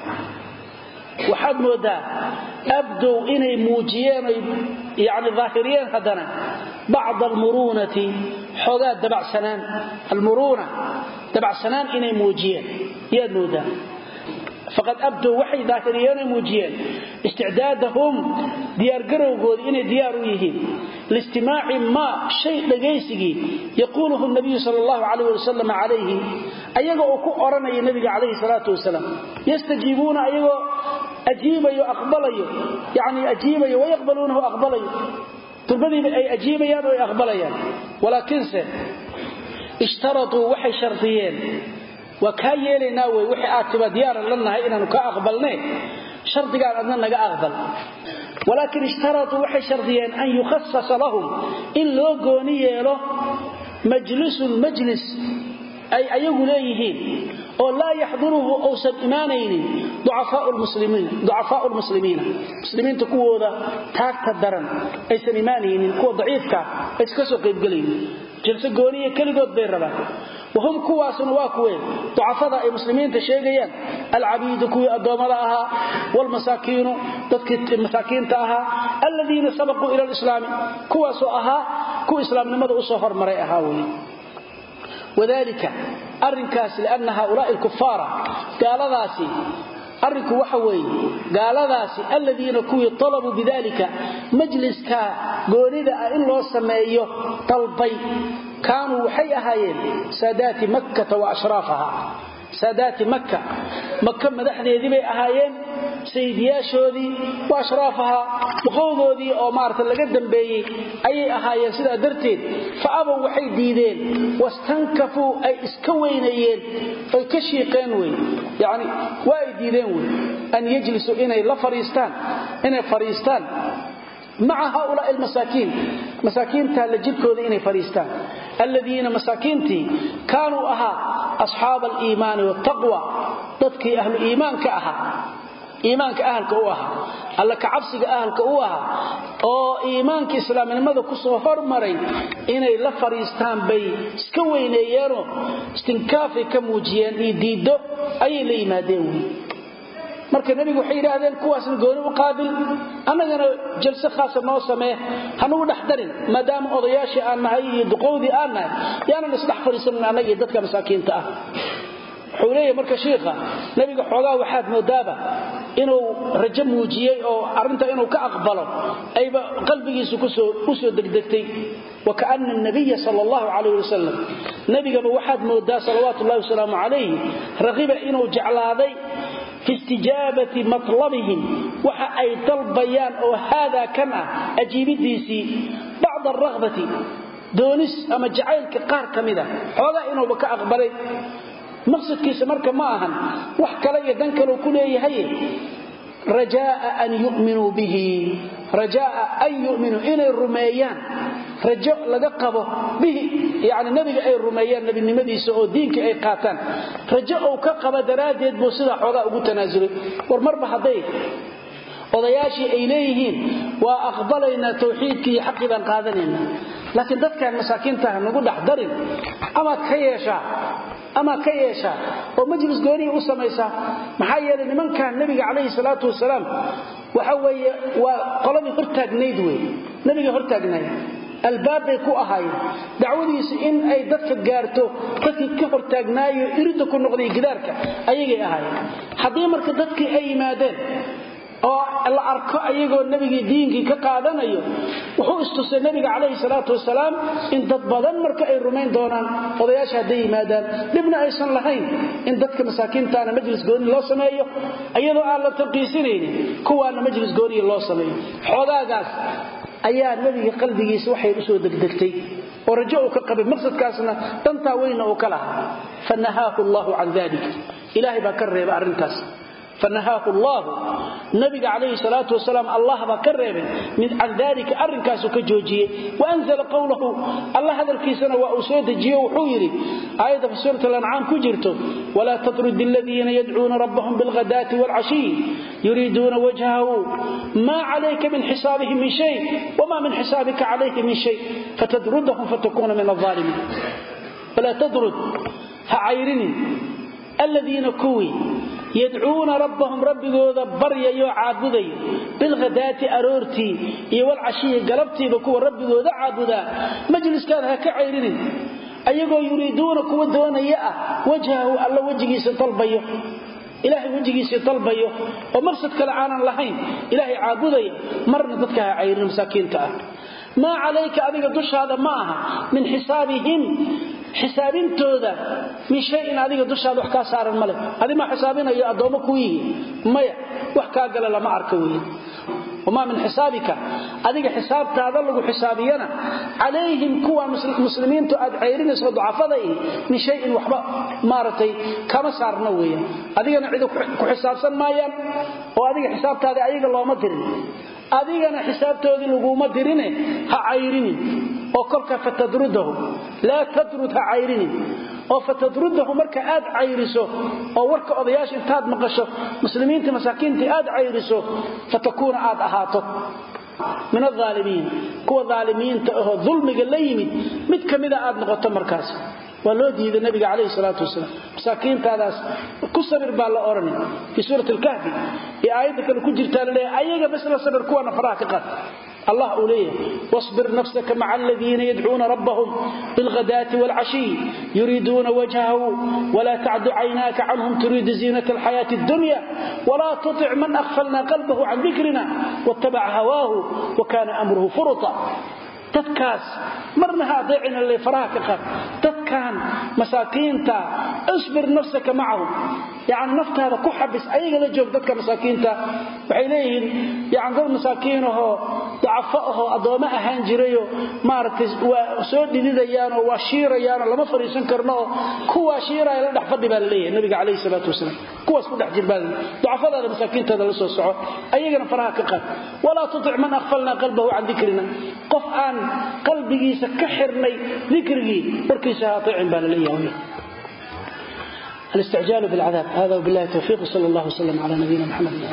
وحد مودا أبدوا إني موجيين يعني ظاهرين هدنا بعض المرونة حقات دبع سنان المرونة دبع سنان إني موجيين يا مودا فقد أبدوا وحي ظاهرين موجيين استعدادهم ديار قروقود إني ديارويهين لاستماع ما شيء لقيسي يقوله النبي صلى الله عليه وسلم عليه أيقوا كؤرنا النبي عليه الصلاة والسلام يستجيبون أيقوا أجيبا وأقبلي يعني أجيبا ويقبلونه أقبلي تربدي أي أجيبا ويقبلي ولكن اشترطوا وحي شرطيين وكايلي ناوي وحي آتبا ديارا لنا إننا نكا أقبلناه شرط قال أننا نكا أقبل ولكن اشترطوا وحي شرطيين أن يخصص لهم إن لوغوني له مجلس مجلس أي أيقوا ليهين أو لا يحضره أوسط إيمانين ضعفاء المسلمين ضعفاء المسلمين مسلمين تكون تاكت الدرن أي سنيمانين كو ضعيفك أي سكسوا قيب قليل جلسة قونية كالقود بين ربا وهم كواسن واكوين ضعفاء المسلمين تشيغيان العبيد كوي أدوم لها والمساكين تذكت المساكين تاها الذين سبقوا إلى الإسلام كواسوا أها كو إسلام لماذا أصفر مريئها ولي وذلك أرنكاس لأن هؤلاء الكفار قال ذاسي أرنك وحوي قال ذاسي الذين كوي طلبوا بذلك مجلس كا قولida إن الله سميه طلبي كانوا وحي أهايين سادات مكة وأشرافها سادات مكة مكة مدحدي بي أهايين سيدياشودي وأشرافها بقوضودي أو مارت اللي قدم بي أي أهايين سيدا درتين فأبوا وحي ديدين واستنكفوا أي اسكوينيين أي كشيقين وين يعني واي ديدين وين أن يجلسوا إني لفريستان إني فريستان مع هؤلاء المساكين مساكين تهلجبكوا إني فريستان الذين مساكينتي كانوا أها أصحاب الإيمان والتقوى تذكي أهل الإيمان كأها إيمانك أهلك أوها الله كعبسك أهلك أوها أو إيمانك إسلام لماذا كسوا فرمري إني لفريستان بي سكوين ييرو استنكافي كموجيان إيديدو أي لي ما ديوي marka nabigu waxay yiraahdeen kuwaasna gooni u qaabil anagana jalsa khaas noo sameey hanu dhaxdarin maadaama odayaashii aan nahay iyo duqowdi aan nahay yaana isdhax fariisan anaga dadka masaakiinta ah xuleey marka sheekha nabiga xoogaa waxaad moodaaba inuu rajo muujiyay oo arinta inuu ka aqbalo ayba qalbigiisu ku soo ku soo degdegtay وكأن النبي صلى الله عليه وسلم نبي waxaad moodaa sallallahu alayhi wasallam alayhi raqiba inuu jeclaaday في استجابة مطلبهم وحا أي طلبيان أو هذا كان أجيب ديسي بعض الرغبة دونس أما جعيلك قار كمذا حولا إنه بك أقبلي مقصد كيس مركا معهن وحكا لي دنكلوا كله هي رجاء أن يؤمنوا به رجاء أن يؤمنوا إن الرميان رجاء لقبه به يعني النبي أي الرميان نبي النمدي سعود دينك أي قاتان رجاء كقب درادة بوصلة حوغاء وتنازل والمربع هذي وضياشي إليهين وأقبلنا توحيدك حقبا قادنين لكن ذات كان مساكين تهم نقول احضرين أما كيشا أما كيشا ومجلس قولي أسميسا محايا لمن كان النبي عليه الصلاة والسلام وحوي وقلمي هرتاق نيدوي نبي هرتاق نيد الباب يكو أهاي دعوديس إن أي دفك قارتو دفك كفر تاقنايو إردكو نقضي قدارك أيجي أهاي حديمرك دفك أي مادين oo la arko ayagoo nabiga diinki ka qaadanayo wuxuu istusay nabiga kaleey salaatu wasalaam in dad badan marka ay rumayn doonaan odayaasha haday yimaadaan dibna aysan lahayn in dadka masaakiinta majlis gooni loo sameeyo ayadoo aan la taqiisinaynin kuwaana majlis gooni loo sameeyo xogaagaas ayaa nabiga qalbigiisa waxay u soo degdegtay oo rajo ka qabay maqsadkaasna danta weyn oo kala fanahaahu Allahu an dhalik ilaahi ba ka reeba arintaas فنهاه الله النبي عليه الصلاة والسلام الله بكرر من عن ذلك أرنكاس كجوجيه وأنزل قوله الله هذا الكيسنا وأسود جيه وحيري آية في سورة الأنعام كجرته ولا تطرد الذين يدعون ربهم بالغداة والعشي يريدون وجهه ما عليك من حسابهم من شيء وما من حسابك عليه من شيء فتدردهم فتكون من الظالمين فلا تدرد هعيرني الذين كوي يدعون ربهم ربigooda baryayo caabuday bil ghadaati aroorti iyo wal cashiye galabtiiba kuwa rabbigooda caabuda majliskan ha ka ceyrinin ayagoo yuriidoona kuwa doonaya ah wajhahu alla wajigiisa talbayo ilaahay wajigiisa talbayo oo maqsad kale aanan lahayn ilaahay caabudayo marna dadka ha ceyrin masaakiinta ah ma alayka adiga dushaada ma aha min xisaabihim xisaabintooda min shay in adiga dushaada wax ka saaran male adima xisaabinayo adoomo ku yihiin maya wax ka gala lama arko weey وما من حسابك adiga xisaabtaada lagu xisaabiyana عليهم kuwa muslimiintu aad ceyrinayso ducafaday min shay in waxba maaratay kama saarna weeyaan adigana cid ku xisaabsan maayaan oo adiga xisaabtaada ayaga looma dirin adigana xisaabtoodii lagu ma dirine ha ceyrini oo kolka fatadrudahu la tadrud ha ceyrini oo fatadrudahu marka aad ceyriso oo warka odayaasha intaad maqasho muslimiinta masaakiinta aad ceyriso fatakuna aad ahaato min adh-dhalimin kuwa dhaalimiinta oo dhulmiga la yimid mid kamida aad noqoto markaas ولو ديد النبي عليه الصلاة والسلام مساكين تاداس كسبر بالا أورني في سورة الكهف في آياتك الكجرتان ليه أيها بس لا صبر كوانا فراكقات الله أوليه واصبر نفسك مع الذين يدعون ربهم بالغداة والعشي يريدون وجهه ولا تعد عيناك عنهم تريد زينة الحياة الدنيا ولا تطع من أغفلنا قلبه عن ذكرنا واتبع هواه وكان أمره فرطا تدكاس مرنها ضيعنا اللي فراك قد تدكان مساكينتا اصبر نفسك معهم يعني نفت هذا كحبس ايغا لا جوج ددك مساكينتا waxay leeyihiin yani dad masaakiinaho dacafaaho adooma ahaan jirayo maartay waa soo dhididayaan oo waa shiirayaan lama fariisan karno kuwa shiiraya la dhaxfadhi baa leeyahay nabiga kaleey salaatu wasalaam kuwaas ku dhax jirbaan dacafada masaakiinta la soo soco ayagana faraha ka qad wala tuti man aghfalna qalbahu an dhikrina qof aan qalbigiisa ka xirnay dhikrigi warkiisa haaticin baa leeyahay الاستعجال بالعذاب هذا وبالله التوفيق صلى الله وسلم على نبينا محمد